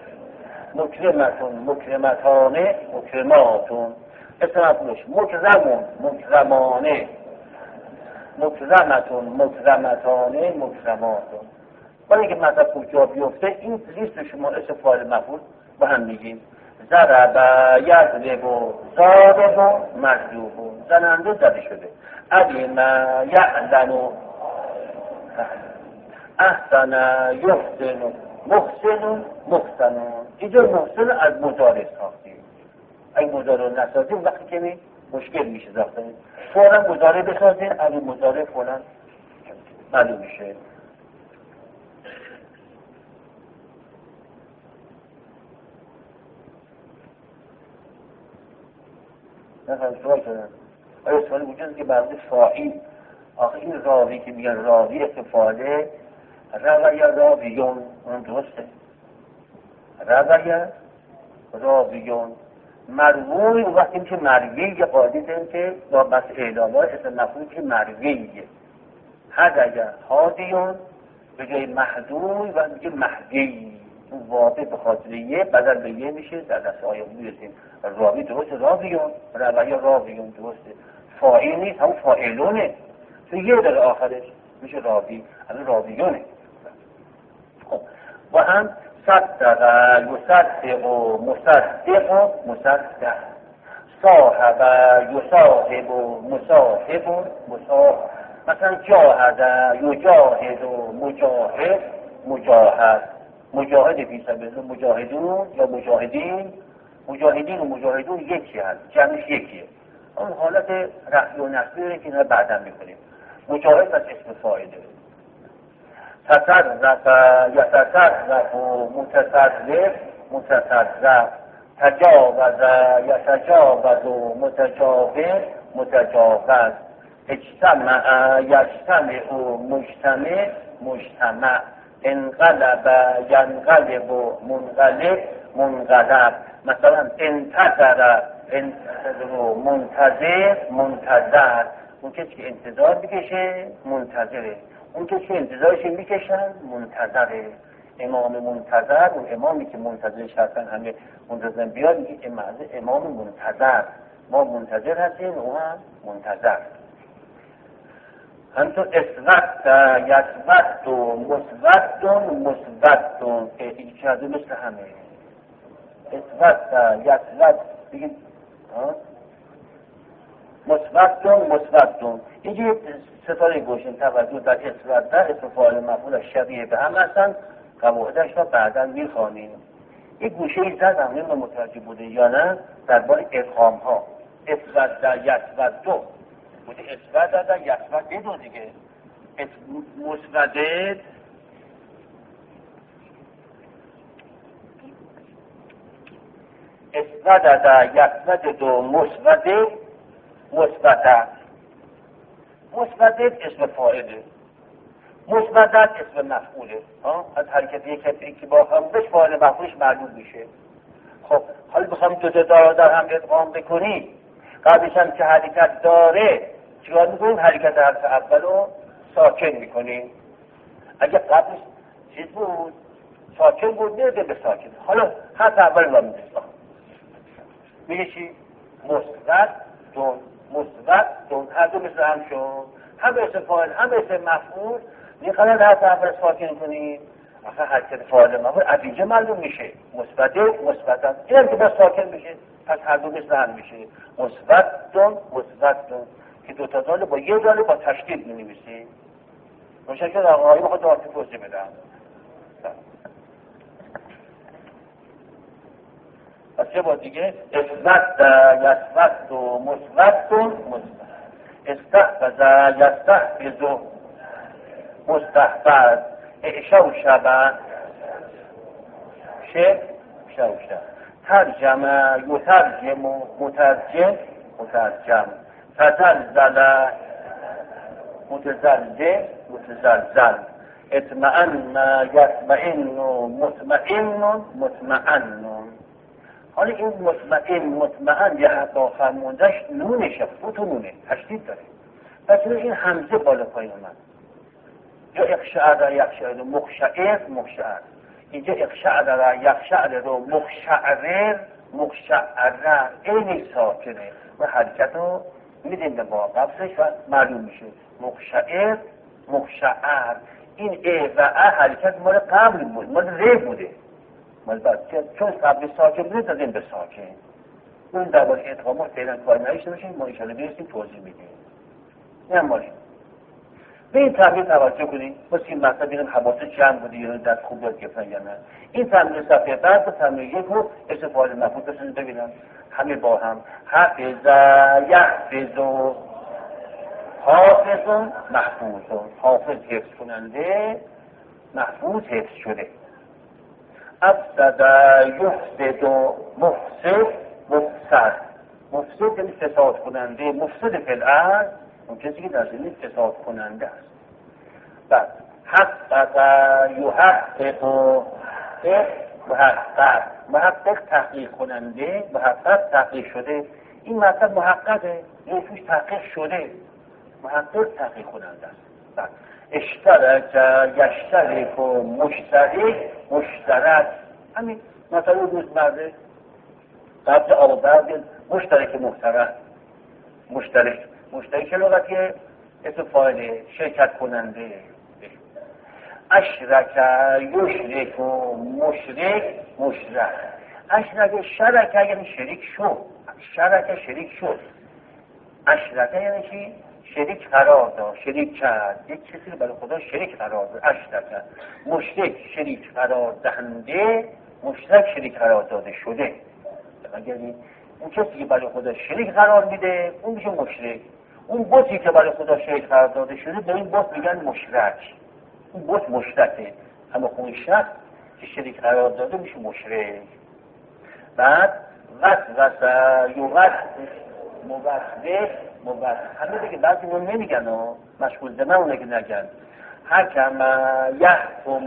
A: مکرمتون، مکرمتانه، مکرماتون. اسم مفعولش مکرمون، مکرمانه، مکرمتون، مکرمتانه، مکرماتون. با اینکه مطلب خوب جا بیفته این لیست شما اسم فاعل مفعول با هم میگیم: ضرب، یضرب، ضارب، مضروب. زننده زده شده. علم، یعلم، احسن، یحسن، محسن، محسنون. اینجا محسن از مضارع ساختیم. اگه مضارع نسازیم وقتی که مشکل میشه ساختن. فوراً مضارع بسازیم، اگه مضارع فوراً معلوم میشه. مثلا سوال کردن آیا سوال وجود که بعضی فاعل آخه این راوی که میگن راوی استفاده روی راویون اون درسته روی راویون مروی وقتی میشه مروی یه قاعده داریم که با بس اعلامات اسم مفعول که مرویه هدیه هادیون به جای محدوی و میگه مهدی اون واقع به خاطر یه بدل به یه میشه در دست آیه میرسیم راوی درسته راویون روی راویون درسته فاعل نیست همون فاعلونه تو یه در آخرش میشه راوی همون راویونه خب و هم صدق یصدق و مصدق و مصدق صاحب یصاحب و مصاحب و مصاحب مثلا جاهد یجاهد و مجاهد مجاهد مجاهد فی سبیل الله مجاهدون یا مجاهدین مجاهدین و مجاهدون یکی هست جمعش یکیه اون حالت رفعی و نصبی که اینا بعدا میکنیم مجاهد از اسم فاعله تصرف یتصرف و متصرف متصرف تجاوز یتجاوز و متجاوز متجاوز اجتمع یجتمع و مجتمع مجتمع انقلب ینقلب و منقلب منقلب مثلا انتظر و منتظر منتظر اون کسی که انتظار بکشه منتظره اون کسی که انتظارش میکشن منتظره امام منتظر اون امامی که منتظرش هستن همه منتظر بیاد میگه امام منتظر ما منتظر هستیم او هم منتظر همینطور اسود یسود و مسود این چهده مثل همه اسود یسود بگید مسود اینجا ستاره گوشن توجه در اسود در اسم فاعل مفعول شبیه به هم هستن قواعدش را بعدا میخوانیم یک گوشه ای زدم نمیدونم متوجه بوده یا نه درباره ادغام ها اسود در یسود دو بوده اسود در یسود دو دیگه مسوده اسود در یسود دو مسوده مثبت مثبت اسم فاعله مثبت اسم مفعوله از حرکت یک کسی که با هم بهش فاعل مفعولش معلوم میشه خب حالا بخوام دو تا در هم ادغام بکنی قبلش هم که حرکت داره چیکار میکنیم حرکت حرف اولو ساکن میکنیم اگه قبلش چیز بود ساکن بود نرده به ساکن حالا حرف اول رو میدونیم میگه چی مثبت هر دو مثل هم شد هم اسم فاعل هم اسم مفعول میخواد حرف اول ساکن کنیم آخه حرکت فاعل مفعول عدیجه معلوم میشه مثبت این هم که بس ساکن میشه پس هر دو مثل هم میشه مثبت که دو تا داله با یه داله با تشکیل می‌نویسیم روشن شد آقایی بخواد دارتی توضیح بدم پس یه با دیگه اسود یسود و مثبت استحفظ یستحفظ و مستحفظ اعشو شبه شو ترجم یترجم و مترجم تزلزل متزلزل اطمئن یطمئن و مطمئن حالا این مطمئن یه حقا فرموندهش نونشه فتونونه تشدید داره پس این همزه بالا پایین اومد یا اقشعر را یقشعر و مخشعر اینجا اقشعر را یقشعر و مخشعر اینی ساکنه و حرکت رو میدیم به با قبضش و معلوم میشه مخشعر این ای و ا حرکت مال قبل بود مال ری بوده مال بعد چون قبل ساکن بوده دادیم به ساکن اون درباره ادغامات فعلا کار نشته باشیم ما انشاءالله برسیم توضیح میدیم نه مالی به این تمرین توجه کنید واسه این مطلب ببینیم حواست جمع بوده یا دست خوب یاد گرفتن یا نه این تمرین صفحه بعد با تمرین یک رو اسم فاعل مفعول بسازید ببینم همه با هم حفظ یحفظ حافظ محفوظ حافظ حفظ کننده محفوظ حفظ شده افسد یفسد مفسد مفسد یعنی فساد کننده، مفسد فی الارض اون کسی که در زمین فساد کننده است. بعد حقق یحقق محقق تحقیق کننده، محقق تحقیق شده. این مطلب محققه، این توش تحقیق شده، محقق تحقیق کننده است. بعد اشترک یشترک و مشترک، همین مثلا روزمره قبل آباد مشترک محترم، مشترک که لغتیه اسم فاعل شرکت کننده. اشرک یشرک و مشرک. اشرک شرک یعنی شریک شد، شریک شد. اشرک یعنی چی؟ شریک قرار داد، شریک کرد، یک چیزی رو برای خدا شریک قرار داد. اشرک مشرک شریک قرار دهنده، مشرک شریک قرار داده شده. یعنی اون کسی که برای خدا شریک قرار میده اون میشه مشرک. اون بتی که برای خدا شریک قرار داده شده به این بت میگن مشرک. اون بت مشرکه، اما اون شخص که شریک قرار داده میشه مشرک. بعد وسوسه موسوس همه دیگه بعضی اون نمیگن و مشغول دمه اونه که نگن. حکم یحکم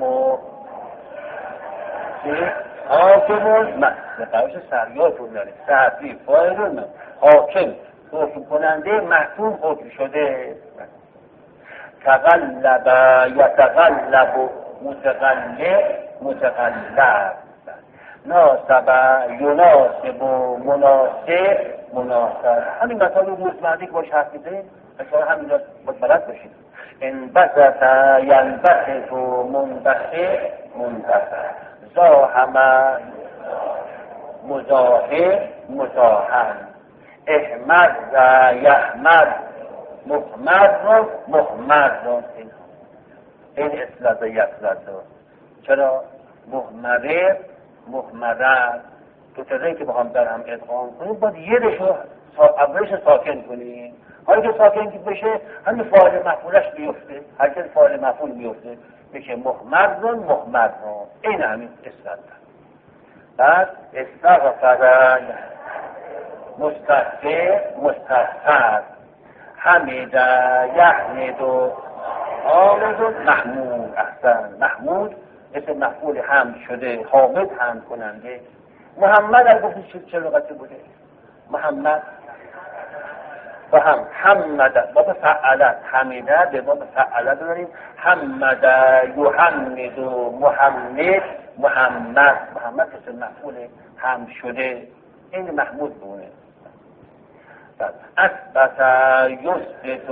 A: حاکمون قوش سریاتون داره تحریف فایرون حاکم حکم کننده، محکوم حکم شده. تغلب یتغلب متغلب ناسب یناسب مناسب. همین مثال روزمردی که باش حرف میزنید اشاره همین را بلد باشید. انبسط ینبسط منبسط زاحم مزاحم احمد یحمد محمد. این اصلاح یصلح. چرا محمره تو تزایی که بخوام در هم ادغام کنیم باید یه رشو اولش ساکن کنیم. حالا که ساکن که بشه همین فاعل مفعولش بیفته، حرکت فاعل مفعول بیفته بشه محمد. این همین اصلاح. بعد استغفر مستغفر حمید یحمد حامد محمود. احسن. محمود اسم مفعول حمد شده، حامد حمد کننده. محمد اگه گفتید چه لغتی بوده؟ محمد و حمد باب فعلت، حمیده به باب فعلت داریم. حمد یحمد محمد اسم مفعول حمد شده، این محمود بونه. اثبت یثبت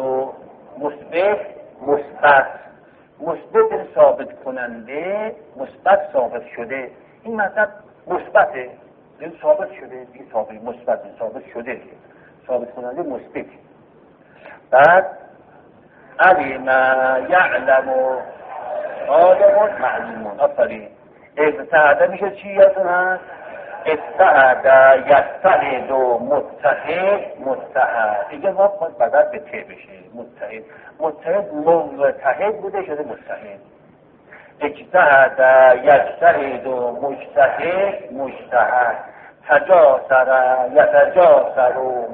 A: مثبت ثابت کننده، مثبت ثابت شده. این مطلب مثبته، این ثابت شده، این ثابت شده، ثابت کننده مثبت. بعد علم یعلم عالم معلوم. آفرین. ابتعده میشه چی یادتون هست؟ اتحد یتحد و متحد. دیگه باید بدل به ته بشه. متحد متحد بوده شده متحد. اجتهد یجتهد و مجتهد. تجاسر یتجاسر و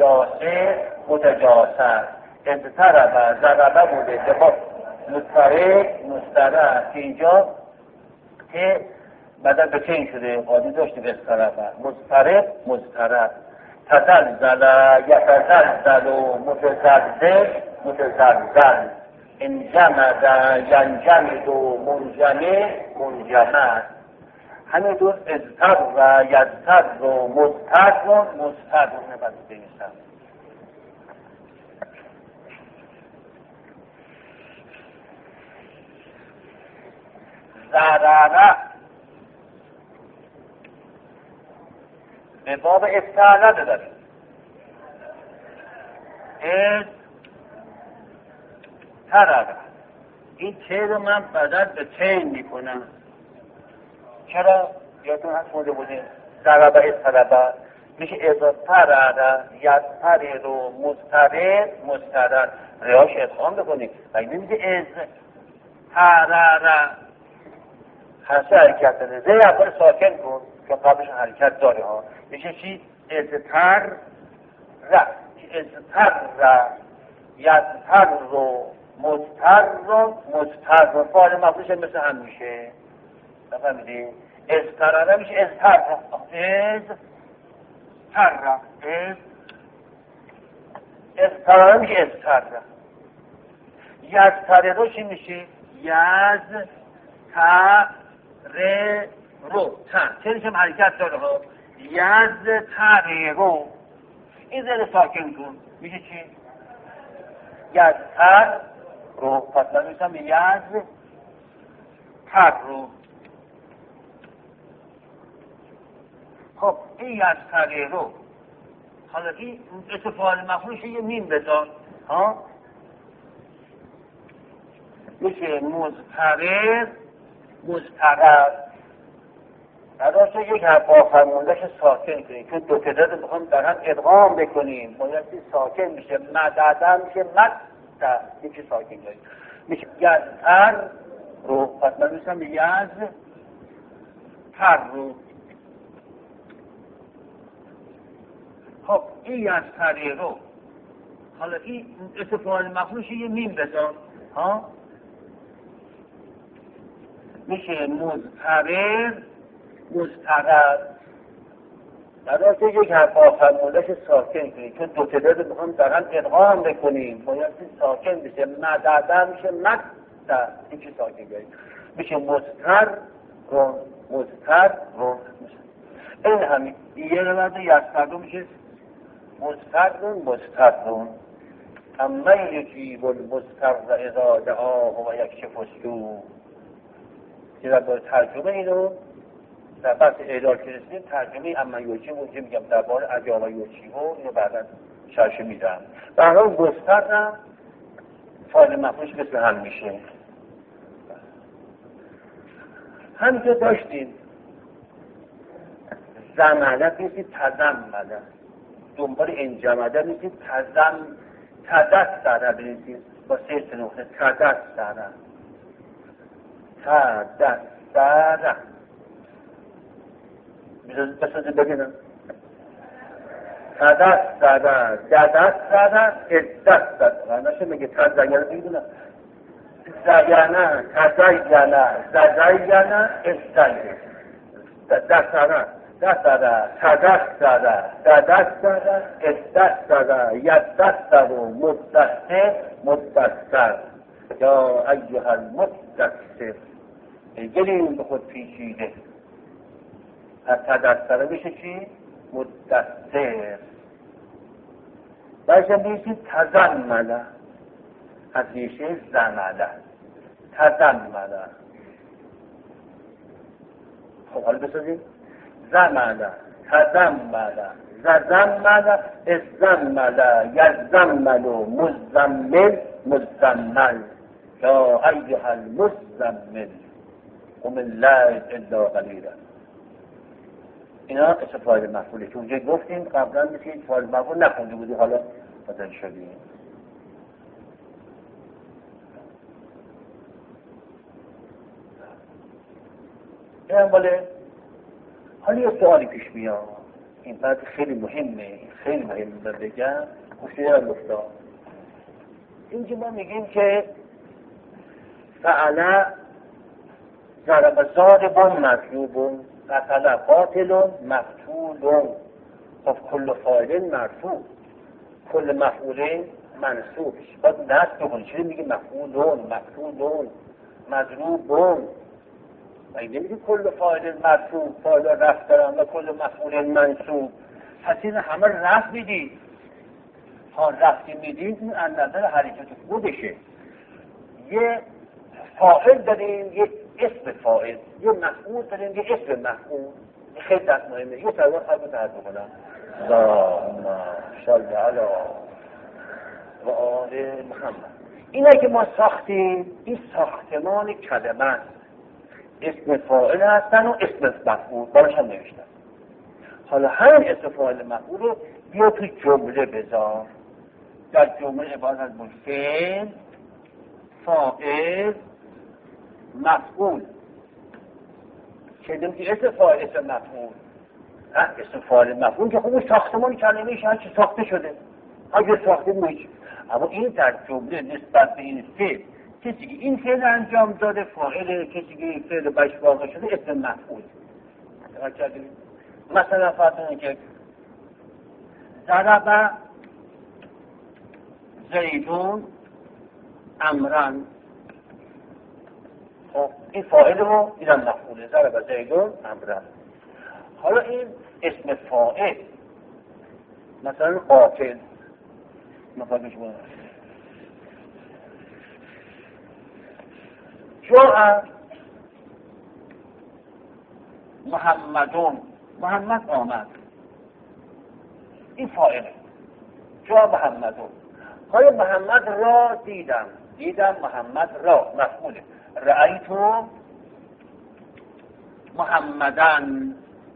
A: متجاسر. اضطرب ضربه بوده جواب مسترد که اینجا که بدل به چین شده قاضی داشته به اضطربه مضطرب. تزلزل یتزلزل و متزلزل. انجمد ینجمد و منجمد. همینطور اضطر یضطر و مضطر نباید بنویسم. ضرره به باب استعلاده داریم. تربه این چه رو من بدل به چین میکنم. چرا؟ یادتون هست مونده بوده ضربه استربه میشه اضطرر یضطرر و مضطرر. ریاش ادغام بکنید و نمیده از ترر هسته حرکت داره. زیر اول ساکن کن که قبلش حرکت داره ها. میشه چی؟ اضطر یضطر رو مضطر فاعل مفعولش مثل هم میشه. بفهمیدین؟ اضطراره میشه اضطراره میشه اضطره. یضطره رو چی میشه؟ چرا که حرکت داره ها؟ یضطره رو این زیر ساکن کن میشه چی؟ یضطر رو. پس من میشم یضطر رو. خب این یضطره رو، حالا این اسم فاعل مفعولش یه میم بذار ها، میشه مضطرب. نداشته یک حرف آخر موندهش ساکن کنیم، چون دو تعداد میخوام در هم ادغام بکنیم، باید ساکن میشه. مددن میشه مدد، یکی ساکن کنیم میشه یضطر رو. پس من میشم یضطر رو. خب این یضطره رو، حالا این اسم فاعل مفعولش یه میم بذار ها، میشه مضطرب. نداشته یک حرف آخر موندهش ساکن کنیم، چون دو تعداد میخوام در هم ادغام بکنیم، باید ساکن بشه. مددن میشه مدد، یکی ساکن کنیم میشه مضطر رو. این همین یه روز یضطر رو میشه مضطر. اما یجیب المضطر اذا دعاه و یکشف السوء. که در باره ترجمه اینو در بحث اعلال که رسیدیم، ترجمه اما یجیب اونجا میگم در باره اجاب و یجیب اینو بعدا شرشه میدم. به هر حال مضطر فاعل مفعولش مثل هم میشه. همینطور داشتیم زمله میشه تزمله، دنبال انجمده میشه تدستره بنویسیم با 3 نقطه. تدستره بسازیم بگیرم تدستره ازدستره نشه میگه تزینه بگیرم زینه ززینه ازدینه دستره تدستره ازدستره یدستره مدستر یا ایها المدستر. گلیم به خود پیچیده. از تدستره میشه چی؟ مدستر. باشه میشه تزمله، از میشه زمله تزمله. خب حالا بسازیم زمله تزمله ززمله اززمله یززمله مزمل یا ایها المزمل قم الليل الا قلیلا. اینا اسم فاعل مفعوله که اونجا گفتیم قبلا مثل فاعل مفعول نخونده بودی، حالا بدل شدیم. این باله. حالا یه سوالی پیش میاد، این بعد خیلی مهمه بگم، خوشیه گفتم. اینجا ما میگیم که فعلا ضرب ضارب مطلوب قتل قاتل مقتول. خب کل فاعل مرفوع، کل مفعول منصوب. باید نصب بکنی. چرا میگه مفعول مقتول مضروب؟ و این نمیگه کل فاعل مرفوع فاعل رفع دارم و کل مفعول منصوب. پس این همه رفع میدی. ها رفعی میدیم این از نظر حرکت خودشه. یه فاعل داریم، یه اسم فاعل، یه مفعول داریم، یه اسم مفعول. خیلی دست مهمه. یه سوال خواهد تعریف کنم. اللهم صل علی و آل محمد. اینا که ما ساختیم این ساختمان کلمه است. اسم فاعل هستن و اسم مفعول باش هم نوشتن. حالا همین اسم فاعل مفعول رو بیا تو جمله بذار. در جمله عبارت از فعل فاعل مفعول. شدیم که اسم فاعل اسم مفعول. اسم فاعل مفعول که خوب ساختمان کلمه‌اش هر چی ساخته شده اگه ساخته میشه. اما این در جمله نسبت به این فعل، کسی که این فعل انجام داده فاعل، کسی که این فعل باش واقع شده اسم مفعول. مثلا فرض که ضرب زیدون امرن، خب این فاعل رو اینم مفعوله، ضرب زیدون امرن. حالا این اسم فاعل مثلا قاتل مفادش بود جاء محمدون، محمد آمد، این فاعله. جاء محمدون، حالا محمد را دیدم، دیدم محمد را مفعوله. رأیتو محمدن،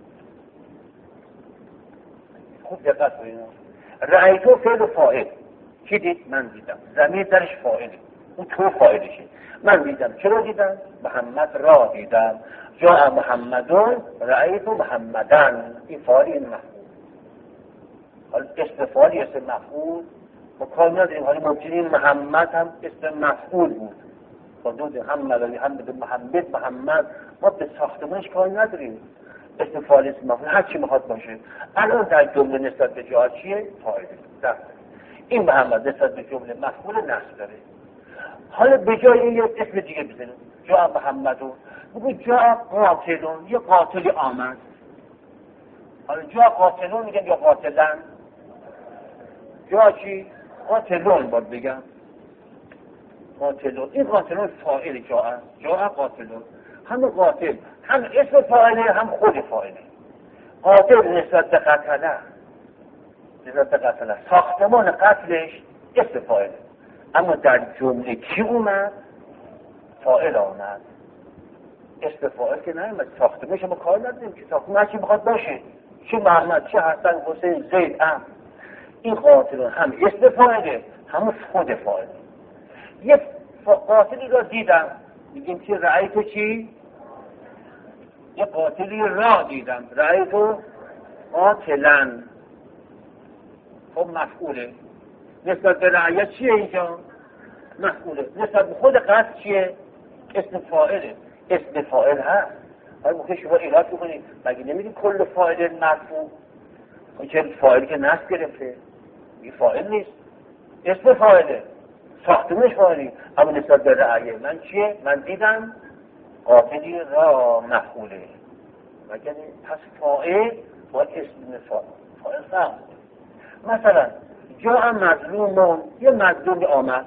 A: خوب دقت کنید. رأیتو فعل فاعل، کی دید؟ من دیدم. ضمیر درش فاعله، اون تو فاعلشه. من دیدم. چرا دیدم؟ محمد را دیدم. جاء محمدون رأیتو محمدن، این فاعل این مفعول. حالا اسم فاعل اسم مفعول و کار نداریم. حالا ممکنه محمد هم اسم مفعول بود، حدود محمد ما به ساختمانش کار نداریم. اسم فاعل اسم مفعول هر چی میخواد باشه. الان در جمله نسبت به جا چیه؟ فاعل. این محمد نسبت به جمله مفعول نصب داره. حالا به جای این یه اسم دیگه بزنیم، جا محمدون، بگو جا قاتلون، یه قاتلی آمد. حالا جا قاتلون میگن یا قاتلن؟ جا چی؟ قاتلون باید بگم. قاتلون، این قاتلون فاعل جا هست. جا قاتلون، هم قاتل هم اسم فاعله هم خود فاعله. قاتل نسبت به قتله، نسبت به قتله ساختمان قتلش اسم فاعله. اما در جمله کی اومد؟ فاعل آمد. اسم فاعل که نیومد. ساختمانش ما کار نداریم که ساختمان چی بخواد باشه، چه محمد، چه حسن، حسین، زید، عمرو. این قاتلون هم اسم فاعله هم خود فاعله. یک قاتلی را دیدم، میگیم که رأیتو چی؟ یک قاتلی را دیدم، رأیتو قاتلن، خب مفعوله. نسبت به رأیت چیه اینجا؟ مفعوله. نسبت به خود قتل چیه؟ اسم فاعله. اسم فاعل هست. حالا ممکن شما ایراد بکنید، مگه نمیگید کل فاعل مرفوع؟ چه فاعلی که نصب گرفته این فاعل نیست، اسم فاعله، ساختمانش فاعلی. اما نسبت به رأی من چیه؟ من دیدم قاتلی را مفعوله. مگه پس فاعل با اسم فاعل فرق. مثلا جا مظلومون، یه مظلومی آمد.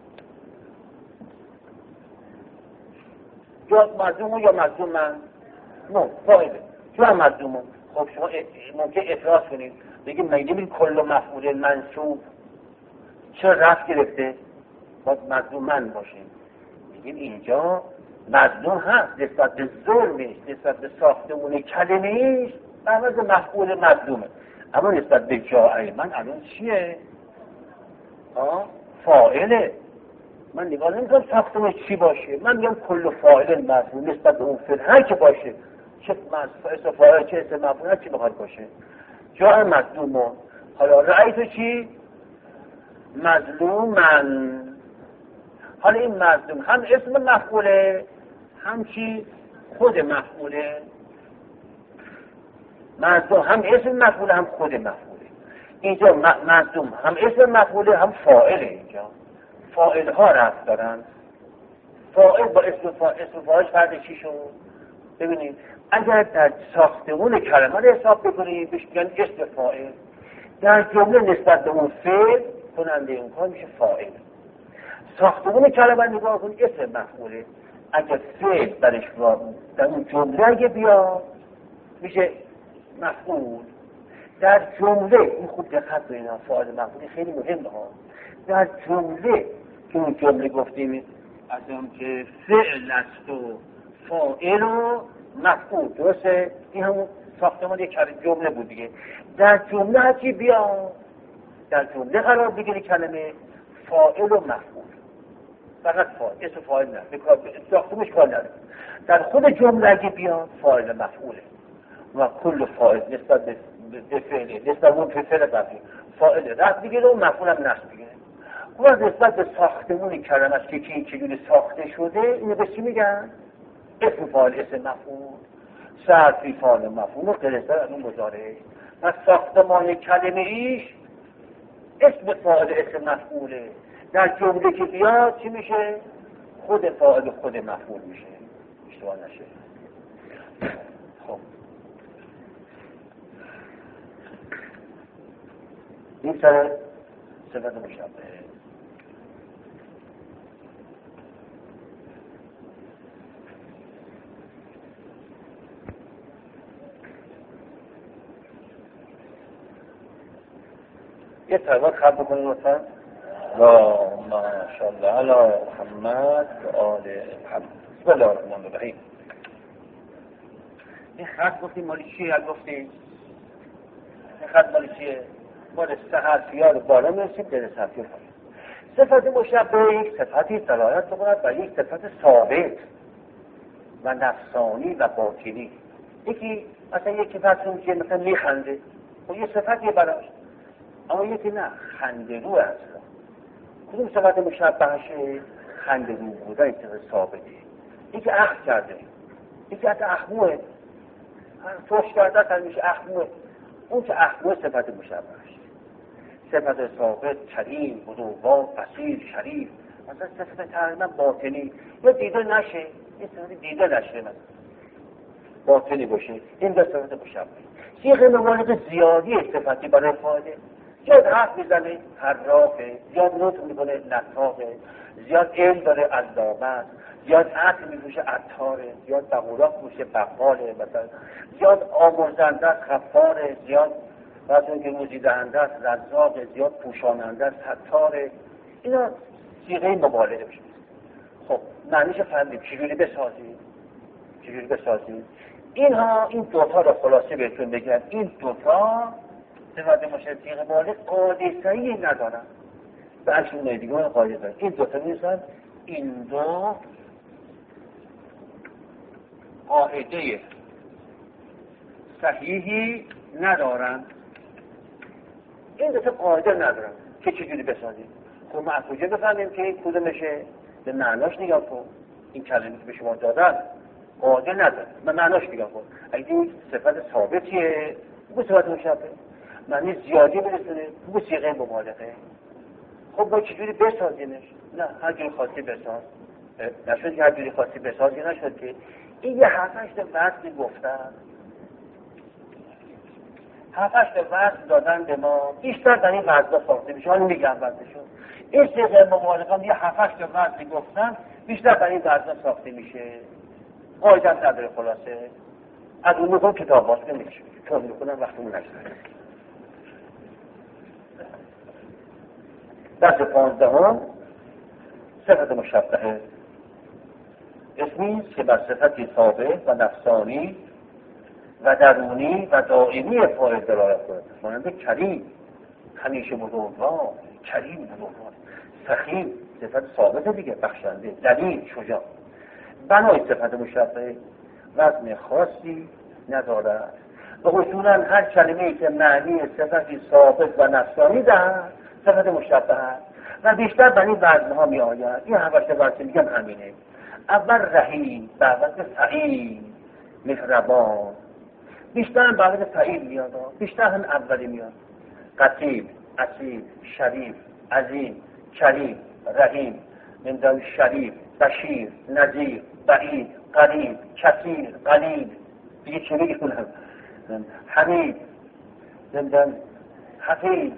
A: جا مظلومون یا مظلومن؟ نه فاعله. جا مظلومون. خب شما ممکن اعتراض کنید بگیم مگه نمیگید کل مفعول منصوب چرا رفع گرفته؟ باید مظلومن باشیم. میگیم اینجا مظلوم هست نسبت به ظلمش، نسبت به ساختمون کلمه‌اش عوض مفعول مظلومه. اما نسبت به جای من الان چیه؟ فاعله. من نگاه نمی‌کنم ساختمون چی باشه، من میگم کل فاعل مظلوم نسبت به اون فعل هر که باشه، چه اسم فاعل چه اسم مفعول هر چی بخواد باشه. جای مظلومون. حالا رأیتو چی؟ مظلومن. حالا این مظلوم هم اسم مفعوله هم چی؟ خود مفعوله. مظلوم هم اسم مفعوله هم خود مفعوله. اینجا مظلوم هم اسم مفعوله هم فاعله. اینجا فاعل ها رفت دارن. فاعل با اسم فاعلش فرق چی شد؟ ببینید اگر در ساختمون کلمه رو حساب بکنید بهش میگن اسم فاعل. در جمله نسبت به اون فعل کننده اون کار میشه فاعل. ساختمون کلمه نگاه کنید اسم مفعوله. اگر فعل درش در اون جمله اگه بیاد میشه مفعول. در جمله این خوب دقت کنید، فاعل مفعول خیلی مهمه ها. در جمله که اون جمله گفتیم از اون که فعل است و فاعل و مفعول، درسته؟ این همون ساختمان یک جمله بود دیگه. در جمله هرچی بیاد در جمله قرار بگیره کلمه فاعل و مفعول، فقط فاعل، اسم فاعل نه، ساختمانش کار نداره. در خود جمله اگه بیاد فاعل مفعوله. و کل فاعل نسبت به فعله، نسبت به اون فعل قبلی فاعل رفع بگیره و مفعول هم نصب بگیره. و نسبت به ساختمون کلمه است که این چجوری ساخته شده، اینو به چی میگن؟ اسم فاعل، اسم مفعول، صرفی فاعل مفعول و غیره از اون مضارع. و ساختمان کلمه ایش اسم فاعل اسم مفعوله. در جمله که بیاد چی میشه؟ خود فاعل خود مفعول میشه. اشتباه نشه. خب این سر صفت مشبهه. یه تقویت خط بکنیم لطفا. لا ماشاءالله علی محمد و آل محمد. بسم الله الرحمن الرحیم. این خط گفتیم مالی چیه؟ یاد گفتیم این خط مالی چیه؟ مال سه حرفی‌ها رو بالا میرسید به صفحه پایین. صفت مشبهه یک صفتی دلالت می‌کند بر یک صفت ثابت و نفسانی و باطنی. یکی مثلا یکی فرض میشه مثلا میخنده، و یه صفتیه براش، اما یکی نه، خنده رو است. کدوم صفت مشبهشه؟ خنده رو بودن صفت ثابته. یکی اخم کرده، یکی حتی اخموه، فحش کرده تا میشه اخموه. اون که اخموه صفت مشبهشه. صفت ثابت، کریم، بزرگوار، بصیر، شریف. مثلا صفت تقریبا باطنی یا دیده نشه، این صفت دیده نشه مثلا باطنی باشه، این به صفت مشبهه. صیغه مبالغه زیادی صفتی برای فاعله. زیاد حرف میزنه، حرافه، زیاد نطق میکنه، نطاقه، زیاد علم داره، علامه، زیاد عطر میفروشه، عطاره، زیاد بقولاق میشه، بقاله، مثلا زیاد آمرزنده است، غفاره، زیاد وقتی که روزی دهنده است، رزاقه، زیاد پوشاننده است، ستاره. اینا صیغه مبالغه میشه. خب معنیش فهمیدیم چجوری بسازیم. اینها این دوتا رو خلاصه بهتون بگم. این دوتا صفت مشبهه مالک قاعده صحیحی ندارن، به اشون دیگه قاعده دارن. این دوتا میرسن، این دو قاعده صحیحی ندارن. این دوتا قاعده ندارن که چجوری بسازیم. خب ما از کجا بفهمیم که این کدومشه؟ به معناش نگاه کن. این کلمه که به شما دادن قاعده نداره، به معناش نگاه کن. اگه این صفت ثابتیه بگو صفت مشبهه، معنی زیادی برسونه بگو صیغه مبالغه. خب با چجوری بسازیمش؟ نه هر جوری خواستی بساز. نشد که هر جوری خواستی بسازی، نشد که این یه 7-8 وصل گفتن، 7-8 وصل دادن به ما، بیشتر در این وصل ساخته میشه. حالا میگم وصلشون. این صیغه مبالغه یه 7-8 وصل گفتن، بیشتر در این وصل ساخته میشه. قاعده نداره. خلاصه از اون میخون کتاب باز نمیشه، چون میخونم وقتمون نشده. درس 15 صفت مشبهه اسمی است که بر صفتی ثابت و نفسانی و درونی و دائمی فاعل دلالت کند. مانند کریم، همیشه بزرگوار، کریم بزرگوار. سخی صفت ثابت دیگه، بخشنده. دلیل، شجاع. بنای صفت مشبهه وزن خاصی ندارد و اصولا هر کلمه‌ای که معنی صفتی ثابت و نفسانی دهد صفت مشبهه و بیشتر بر این وزنها می آید. این هفته وزن میگم همینه. اول رحیم، بعد فعیل، مهربان. بیشتر بعد فعیل میاد، بیشتر هم اولی میاد. قتیل، اصیل، شریف، عظیم، کریم، رحیم، من شریف، بشیر، نذیر، بعید، قریب، کثیر، قلیل. دیگه چه بگم؟ حمید، حفیظ،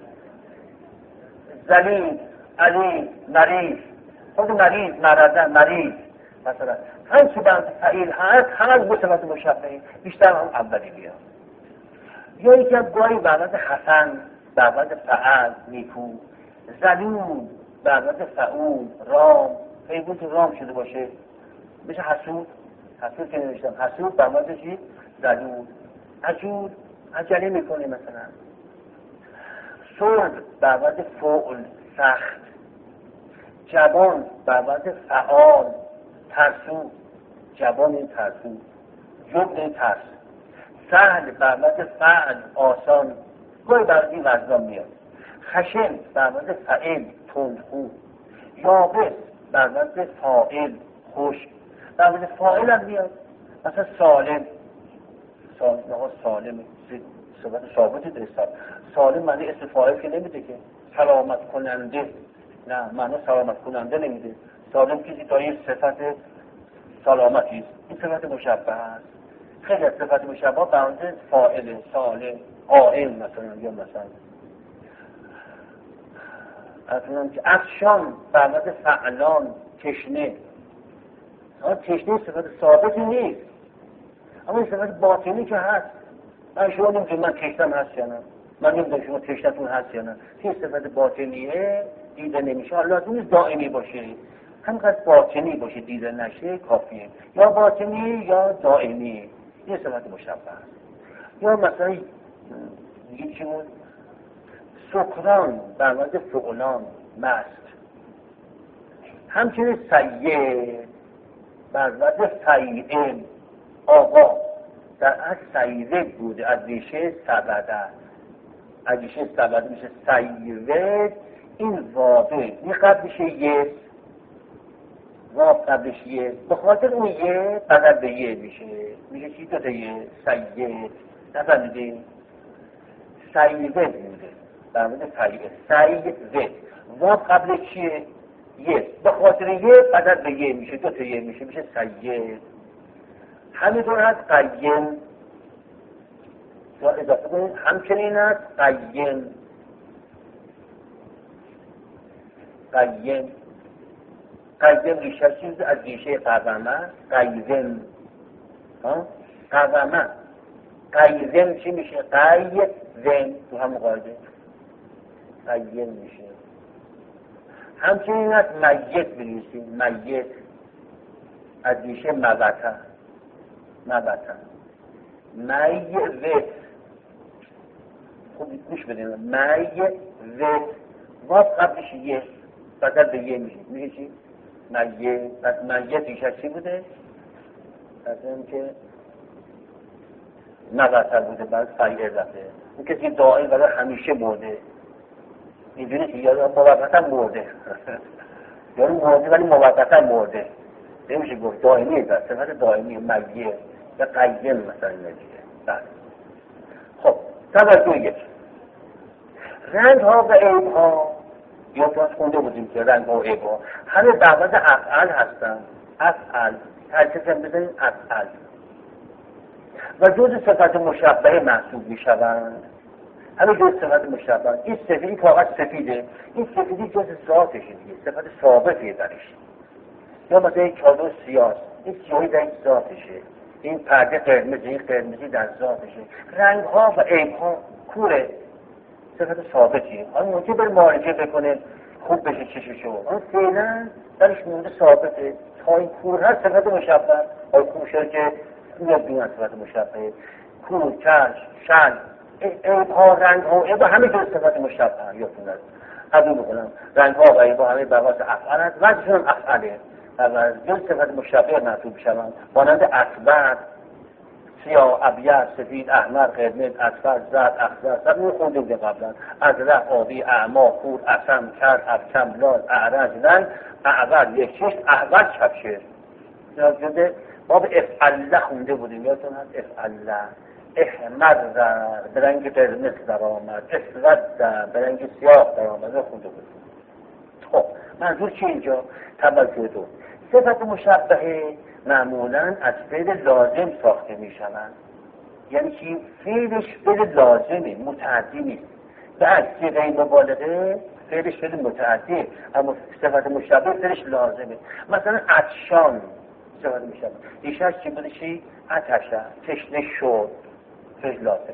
A: ذلیل، علی، مریض. خود مریض، مریض مثلا هم که بعد فعیل هست هم از صفت مشبهه بیشتر هم اولی بیاد. یا یکی از گاهی بعد حسن، بعد فعل، نیکو، ذلیل، بعد فعول، رام. پیبون که رام شده باشه بشه حسود که نوشتم، حسود بعد چی؟ ذلیل. عجول، عجله میکنه مثلا. صلح بعد فعل، سخت. جبان بعد فعال، ترسو. جبان این ترسو، جبن این ترس. سهل بر وزن فعل آسان، گاهی بر این وزنا میاد. خشن بر وزن فعل تندخو، یابس بر وزن فاعل خشک، بر وزن فاعل هم میاد. مثلا سالم، سالم صفت ثابتی داره. سالم معنی اسم فاعل که نمیده که. سلامت کننده، نه معنی سلامت کننده نمیده. سالم کسی داری صفت سلامتی است، این صفت مشبه است. خیلی از صفت مشبه بنده فاعل، سالم، قائم مثلا، یا مثلا عطشان بر وزن فعلان، تشنه. تشنه صفت ثابتی نیست، اما این صفت باطنی که هست. من شما نمیدونم من تشنم هست یا نه، من نمیدونم شما تشنتون هست یا نه. این صفت باطنیه، دیده نمیشه. حالا لازم نیست دائمی باشه، همینقدر باطنی باشه دیده نشه کافیه. یا باطنی یا دائمی، یه صفت مشبه است. یا مثلا یکیمون سکران بر وزن فعلان، مست. همچنین سیه بر وزن فیعل، آقا. در اصل سیوه بوده، از ریشه سبده، از ریشه سبده میشه سیوه. این واده این قبلش یه واب، قبلش یه، به خاطر اون یه بدل به یه میشه چی؟ دوتا یه، سیه. نفهمیدین؟ سیوه بوده در مورد فیعل، سیوه. واب قبلش چیه؟ یه، به خاطر یه بدل به یه میشه، دوتا یه میشه سیه. همینطور هست قیم، یا اضافه کنید همچنین هست قیم. قیم ریشه چیز از ریشه قومه، قیزم. قومه قیزم چی میشه؟ قیزم، تو هم قاعده قیم میشه. همچنین هست میت بنویسیم، میت از ریشه موته، میت. خوب گوش بدین، میت. واب قبلش یه بدل به یه میشه چی؟ میت. پس میت ریشه چی بوده؟ از این که موته بوده، بعد فیعل رفته. اون کسی دائم برای همیشه مرده، اینجوری که یا موقتا مرده یا مرده ولی موقتا مرده، نمیشه گفت دائمی است، صفت دائمی میت یا قیم مثلا نمیشه. خب توجه یک، رنگ ها و عیب ها، یا تو از خونده بودیم که رنگ ها و عیب ها همه بعض افعال هستن. افعال ترکیب هم بزنیم افعال و جز صفت مشبه محسوب می شوند. همه جز صفت مشبه. این سفیدی کاغذ سفیده، این سفیدی جز ذاتشه دیگه، صفت ثابتیه درش. یا مثلا این چادر سیاه، این سیاهی در این ذاتشه، این پرده قرمزی، این قرمزی در ذاتشه. رنگ ها و عیب ها کوره، صفت ثابتیه. حالا ممکنه بر معالجه بکنه خوب بشه چششو، اما فعلا درش مورد ثابته. تا این کور هست صفت مشبه. حالا کور شده که میاد بیان صفت مشبه، کور، چشم، شن، عیب ها، رنگ ها و عیب ها همه جز صفت مشبه. یادتون هست قبول بکنم رنگ ها و عیب ها همه بواس افعال هست، وجهشون هم افعاله و جز صفت مشبه محسوب شوند. مانند اکبر، سیاه، ابیض، سفید، احمر، قرمز، اصفر، زرد، اخضر، سب اینو خونده بوده قبلا. ازرق، آبی، اعما، کور، اسم، کرد، ابکم، لال، اعرج، رنگ، اعور، یک چشم، احول، چپشه. جده باب افعله خونده بودیم، یادتون هست افعله. احمر به رنگ قرمز در آمد، اسود به رنگ سیاه در آمد، خونده بودیم. خب منظور چی اینجا؟ توجه دو، صفت مشبهه معمولاً از فعل لازم ساخته می شوند. یعنی که فعلش فعل لازمه، متعدی نیست. بعد صیغه مبالغه فعلش فعل متعدی، اما صفت مشبه فعلش لازمه. مثلا عطشان صفت مشبه، ریشه‌اش چی بوده؟ چی؟ عطشه، تشنه شد، فعل لازمه.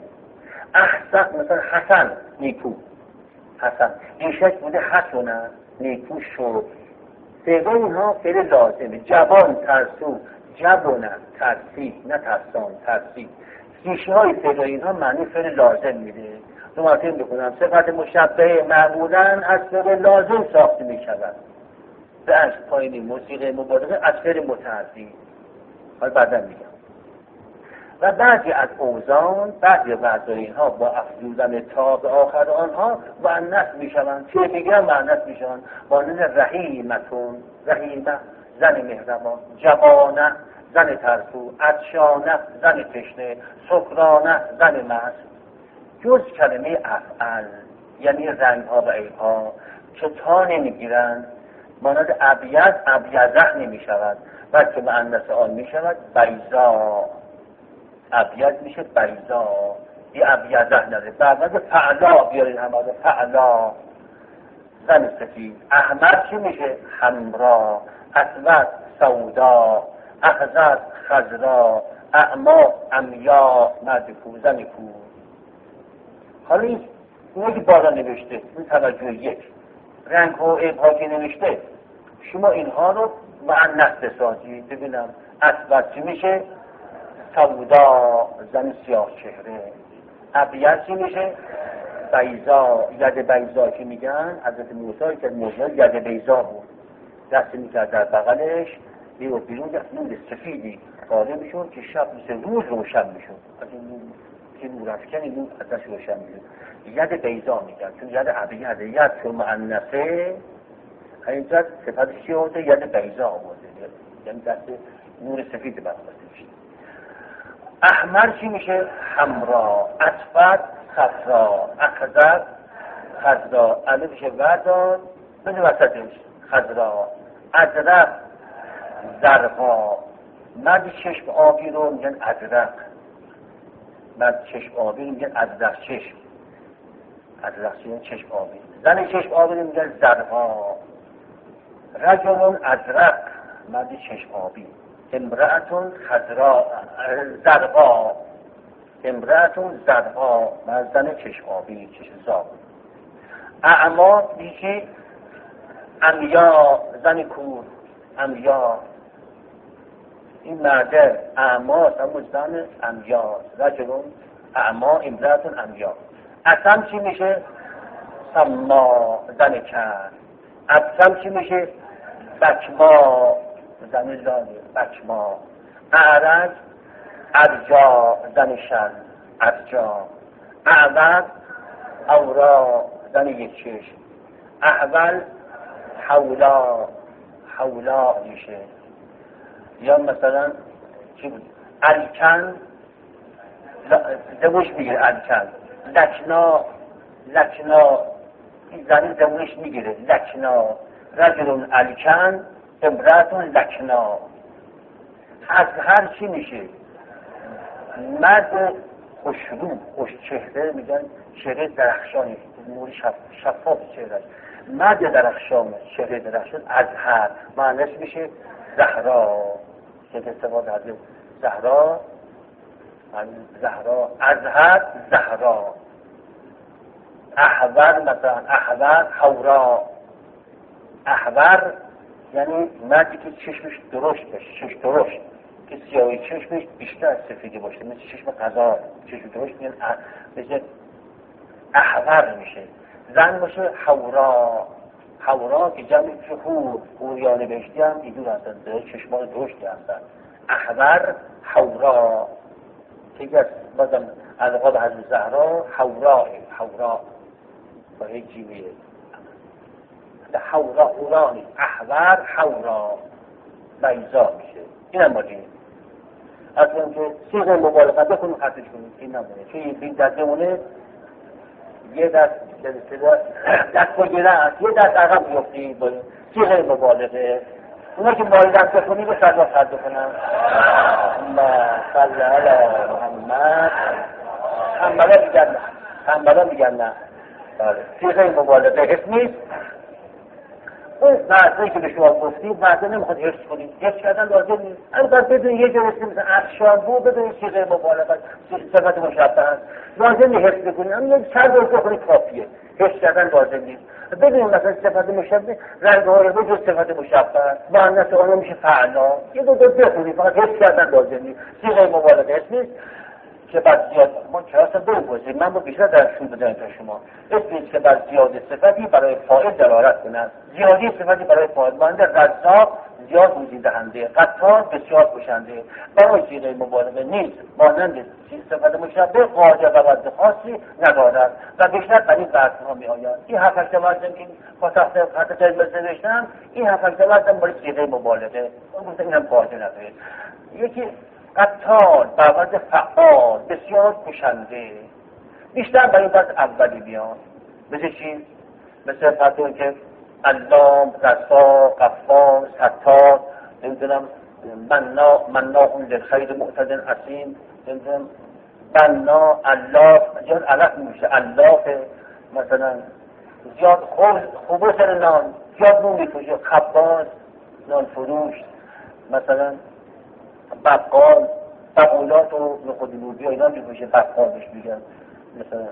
A: احسن مثلا حسن، نیکو، حسن ریشه‌اش بوده حسنه، نیکو شد. صیغه اینها فعل لازمه. جوان، ترسو، جوانه، ترسی، نه ترسان، ترسی. ریشه های فعل اینها معنی فعل لازم میده. دو مرتبه بکنم، صفت مشبه معمولاً از فعل لازم ساخته می شود. به عکس پایینی موسیقی مبالغه از فعل متعدی. حالا بعدا میگم. و بعضی از اوزان، بعضی از اینها با افزودن تا به آخر آنها مؤنث میشوند. چه دیگر مؤنث میشوند؟ مانند رحیمتون، رحیمه زن مهربان، جوانه زن ترسو، عطشانه زن تشنه، سکرانه زن مست. جز کلمه افعل یعنی رنگ ها و عیب ها که تا نمیگیرند، مانند ابیض ابیضه نمی شود، بلکه مؤنث آن می شود بیضا. ابیض میشه بیضا، یه ابیضه نداره. بعد فعلا بیارید همه فعلا زن سفید. احمر چی میشه؟ حمرا، اسود سودا، اخضر خضرا، اعما عمیا، مرد کور زن کور. حالا این که بالا نوشته این توجه یک رنگ و عیب‌ها که نوشته، شما اینها رو مؤنث بسازید. ببینم اسود چی میشه؟ سودا زن سیاه چهره. ابیض چی میشه؟ بیضا، ید بیضا که میگن حضرت موسی که موسی ید بیضا بود، دست میکرد در بغلش بیرون نور سفیدی قاله میشون که شب مثل روز روشن میشون، از این نور که نور افکنی نور ازش روشن میشون. ید بیضا میگن چون ید ابیض، ید چون مؤنثه اینجا صفتش چی آورده؟ ید بیضا آورده، یعنی دست نور سفید برآورده میشه. احمر چی میشه؟ حمرا، اسود صفرا، اخضر خضرا، الفش وردار بده وسطش خضرا، ازرق زرقا. مرد چشم آبی رو میگن ازرق، مرد چشم آبی رو میگن ازرق چشم، ازرق چشم آبی. زن چشم آبی رو میگن زرقا. رجل ازرق مرد چشم آبی. امرأتون خضرا زرقا، امرأتون زرقا مرد زن چشم آبی چشم زاب. اعما میشه عمیا زن کور، عمیا. این مرده اعماست اما زن عمیاست. رجلون اعما امرأتون عمیا. اصم چی میشه؟ سما زن کر. ابسم چی میشه؟ بکما زن زاده، بکما. اعرج ارجا زن شن، ارجا. اعور اورا زن یک چشم. احول حولا، حولا میشه. یا مثلا چی بود؟ الکن زموش میگیره، الکن. لکنا، لکنا این زنی زموش میگیره، لکنا. رجلون الکن امرأتون لکنا. از هر چی میشه؟ مرد خوشرو، خوش چهره، میگن چهره درخشانی، نور شفاف چهره. مرد درخشان، چهره درخشان از هر معنیش میشه زهرا. که استفاده از زهرا، زهرا از هر زهرا. احور مثلا احور حورا. احور یعنی مردی که چشمش درشت باشه، چشم درشت، که سیاهی چشمش بیشتر از سفیدی باشه، مثل چشم قزار، چشم درشت میگن مثل احور میشه. زن باشه حورا، حورا که جمعی که حوریان بهشتی هم ایدون هستن، چشمان درشتی هستن. احور حورا که یک از بازم القاب حضرت زهرا حورا، حورا با یک جیبیه حورا، حورانی. احور حورا بیضا میشه. این هم باید اصلا که سیغ مبالغه بکنیم خطش کنیم، این نمونه چون این دستمونه یه دست با گره است، یه دست عقب بیفتید با سیغ مبالغه. اونا که مایدن بخونی به صدا خرد بکنن صلی علی محمد. حنبلا میگن نه، سیغ مبالغه حس نیست. اون معنی که به شما گفتید معنی نمیخواد حفظ کنید، حفظ کردن لازم نیست. اگر بدون یه جلسه مثل افشان بود، بدون سیغه مبالغه صفت مشبه هست، لازم نیست حفظ بکنید. اما یک چند روز بخونید کافیه، حفظ کردن لازم نیست. بدون مثلا صفت مشبه رنگ‌های به جز صفت مشبه معنیش آن میشه فعلا. یه دو بخونید، فقط حفظ کردن لازم نیست، سیغه مبالغه حفظ نیست. که بعد زیاد ما کلاسا بگذاریم، من با بیشتر درشون بدانم تا شما. اسمیست که بعد زیاد صفتی برای فاعل دلالت کنند، زیادی صفتی برای فاعل مانند رزاق زیاد توضیح دهنده، قطار بسیار کشنده. برای صیغه مبالغه نیست مانند صفت مشبه قاعده و وضع خاصی ندارد و بیشتر بر این بحث‌ها می‌آید. این 7-8 وزن که با خط قرمز نوشتم، این 7-8 وزن برای صیغه مبالغه. اون گفتم اینم قاعده نداره. یکی قطار بر وزن فعال بسیار کشنده، بیشتر برای وزن اولی بیان. مثل چی؟ مثل فرض که علام، رزاق، غفار، ستار، نمیدونم مناع للخیر معتد اثیم، نمیدونم بنا، الاف، زیاد علف میشه، الاف مثلا، زیاد خبز نان، زیاد نون میفروشه، خباز، نان فروش، مثلا بقال، بقولات و نخودلوبی و اینا میفروشه، بقال بهش میگن. مثلا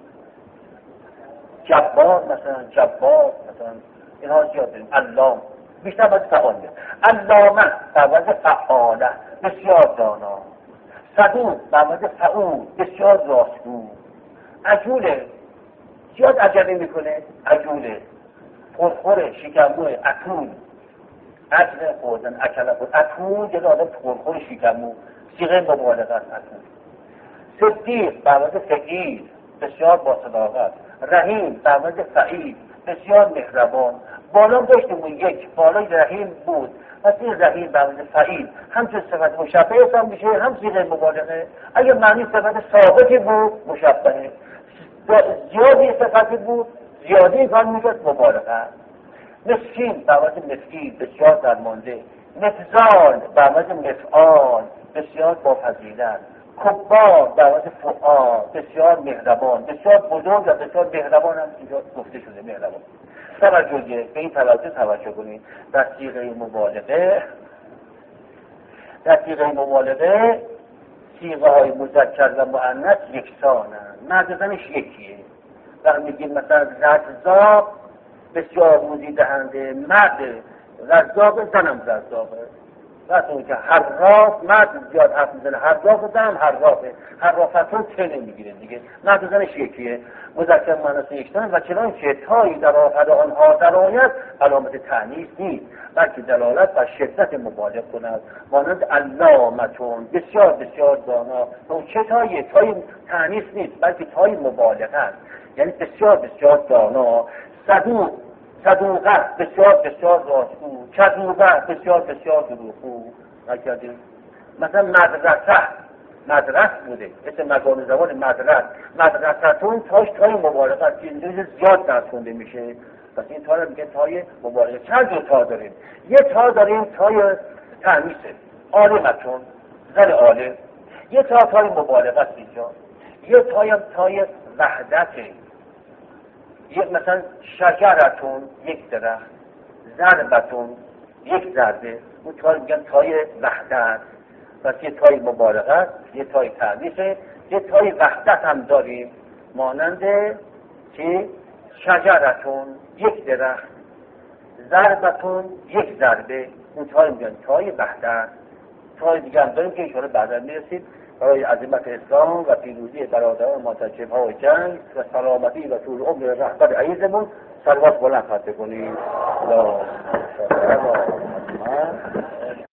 A: جبار مثلا اینها زیاد داریم. علام بیشتر باید فعال میاد. علامه بر وزن فعاله بسیار دانا. صدوق بر وزن فعول بسیار راستگو. عجوله زیاد عجله میکنه، عجوله پرخوره، شکمگوه، اتون، عجله خوردن، اکله خوردن، اتون جلو آدم پرخور شکمگو، صیغه مبالغه است. اتون. صدیق بر وزن فقیر بسیار با صداقت. رحیم بر وزن فعیل بسیار مهربان. بالا داشتیم یک بالای رحیم بود، پس این رحیم بر وزن فعیل همچون صفت مشبه حساب میشه، هم صیغه مبالغه. اگه معنی صفت ثابتی بود مشبهه، زیادی صفتی بود زیادی کار میشد مبالغه. مسکین بر وزن مفعیل بسیار درمانده. مفضال بر وزن مفعال بسیار با فضیلت. کبار بر وزن فعال بسیار مهربان، بسیار بزرگ و بسیار مهربان هم اینجا گفته شده. مهربان به این توجه کنید. در صیغه مبالغه صیغه های مذکر و مؤنث یکسانند، مرد زنش یکیه. وقتی میگیم مثلا رزاق بسیار روزی دهنده، مرد رزاق، زنم رزاقه. وقتی که حراف مرد زیاد حرف میزنه، حراف زنم حرافه، حرافتون ته نمیگیره دیگه. مرد زنش یکیه، مذکر مؤنث یکسان. و چنانچه تایی در آخر آنها درآید علامت تأنیث نیست، بلکه دلالت بر شدت مبالغه کند، مانند علامتون بسیار بسیار دانا. اون چه تایی؟ تای تأنیث نیست بلکه تای مبالغه است، یعنی بسیار بسیار دانا. صدوقه بسیار بسیار راستگو. کذوبه بسیار بسیار دروغگو. نکردیم مثلا مدرسه بوده، اسم مکان زبان مدرستون تای مبالغه است که اینجا زیاد درس خونده میشه، پس این تا رو میگه تای مبالغه. چند جور تا داریم؟ یه تا داریم تای تأنیثه، عالمتون، زن عالم. یه تای مبالغه است اینجا. یه تای وحدته. یک مثلا شجرتون یک درخت، ضربتون یک ضربه، اون تای میگن تای وحدت. پس یه تای مبالغه است، یه تای تأنیثه، یه تای وحدت هم داریم مانند که شجرتون یک درخت، ضربتون یک ضربه، اون تای میگن تای وحدت. تای دیگه هم داریم که انشاءالله بعدا میرسید. برای عظمت اسلام و پیروزی برادران ما در جبهه‌های جنگ و سلامتی و طول عمر رهبر عزیزمون صلوات بلند خواهد کنید.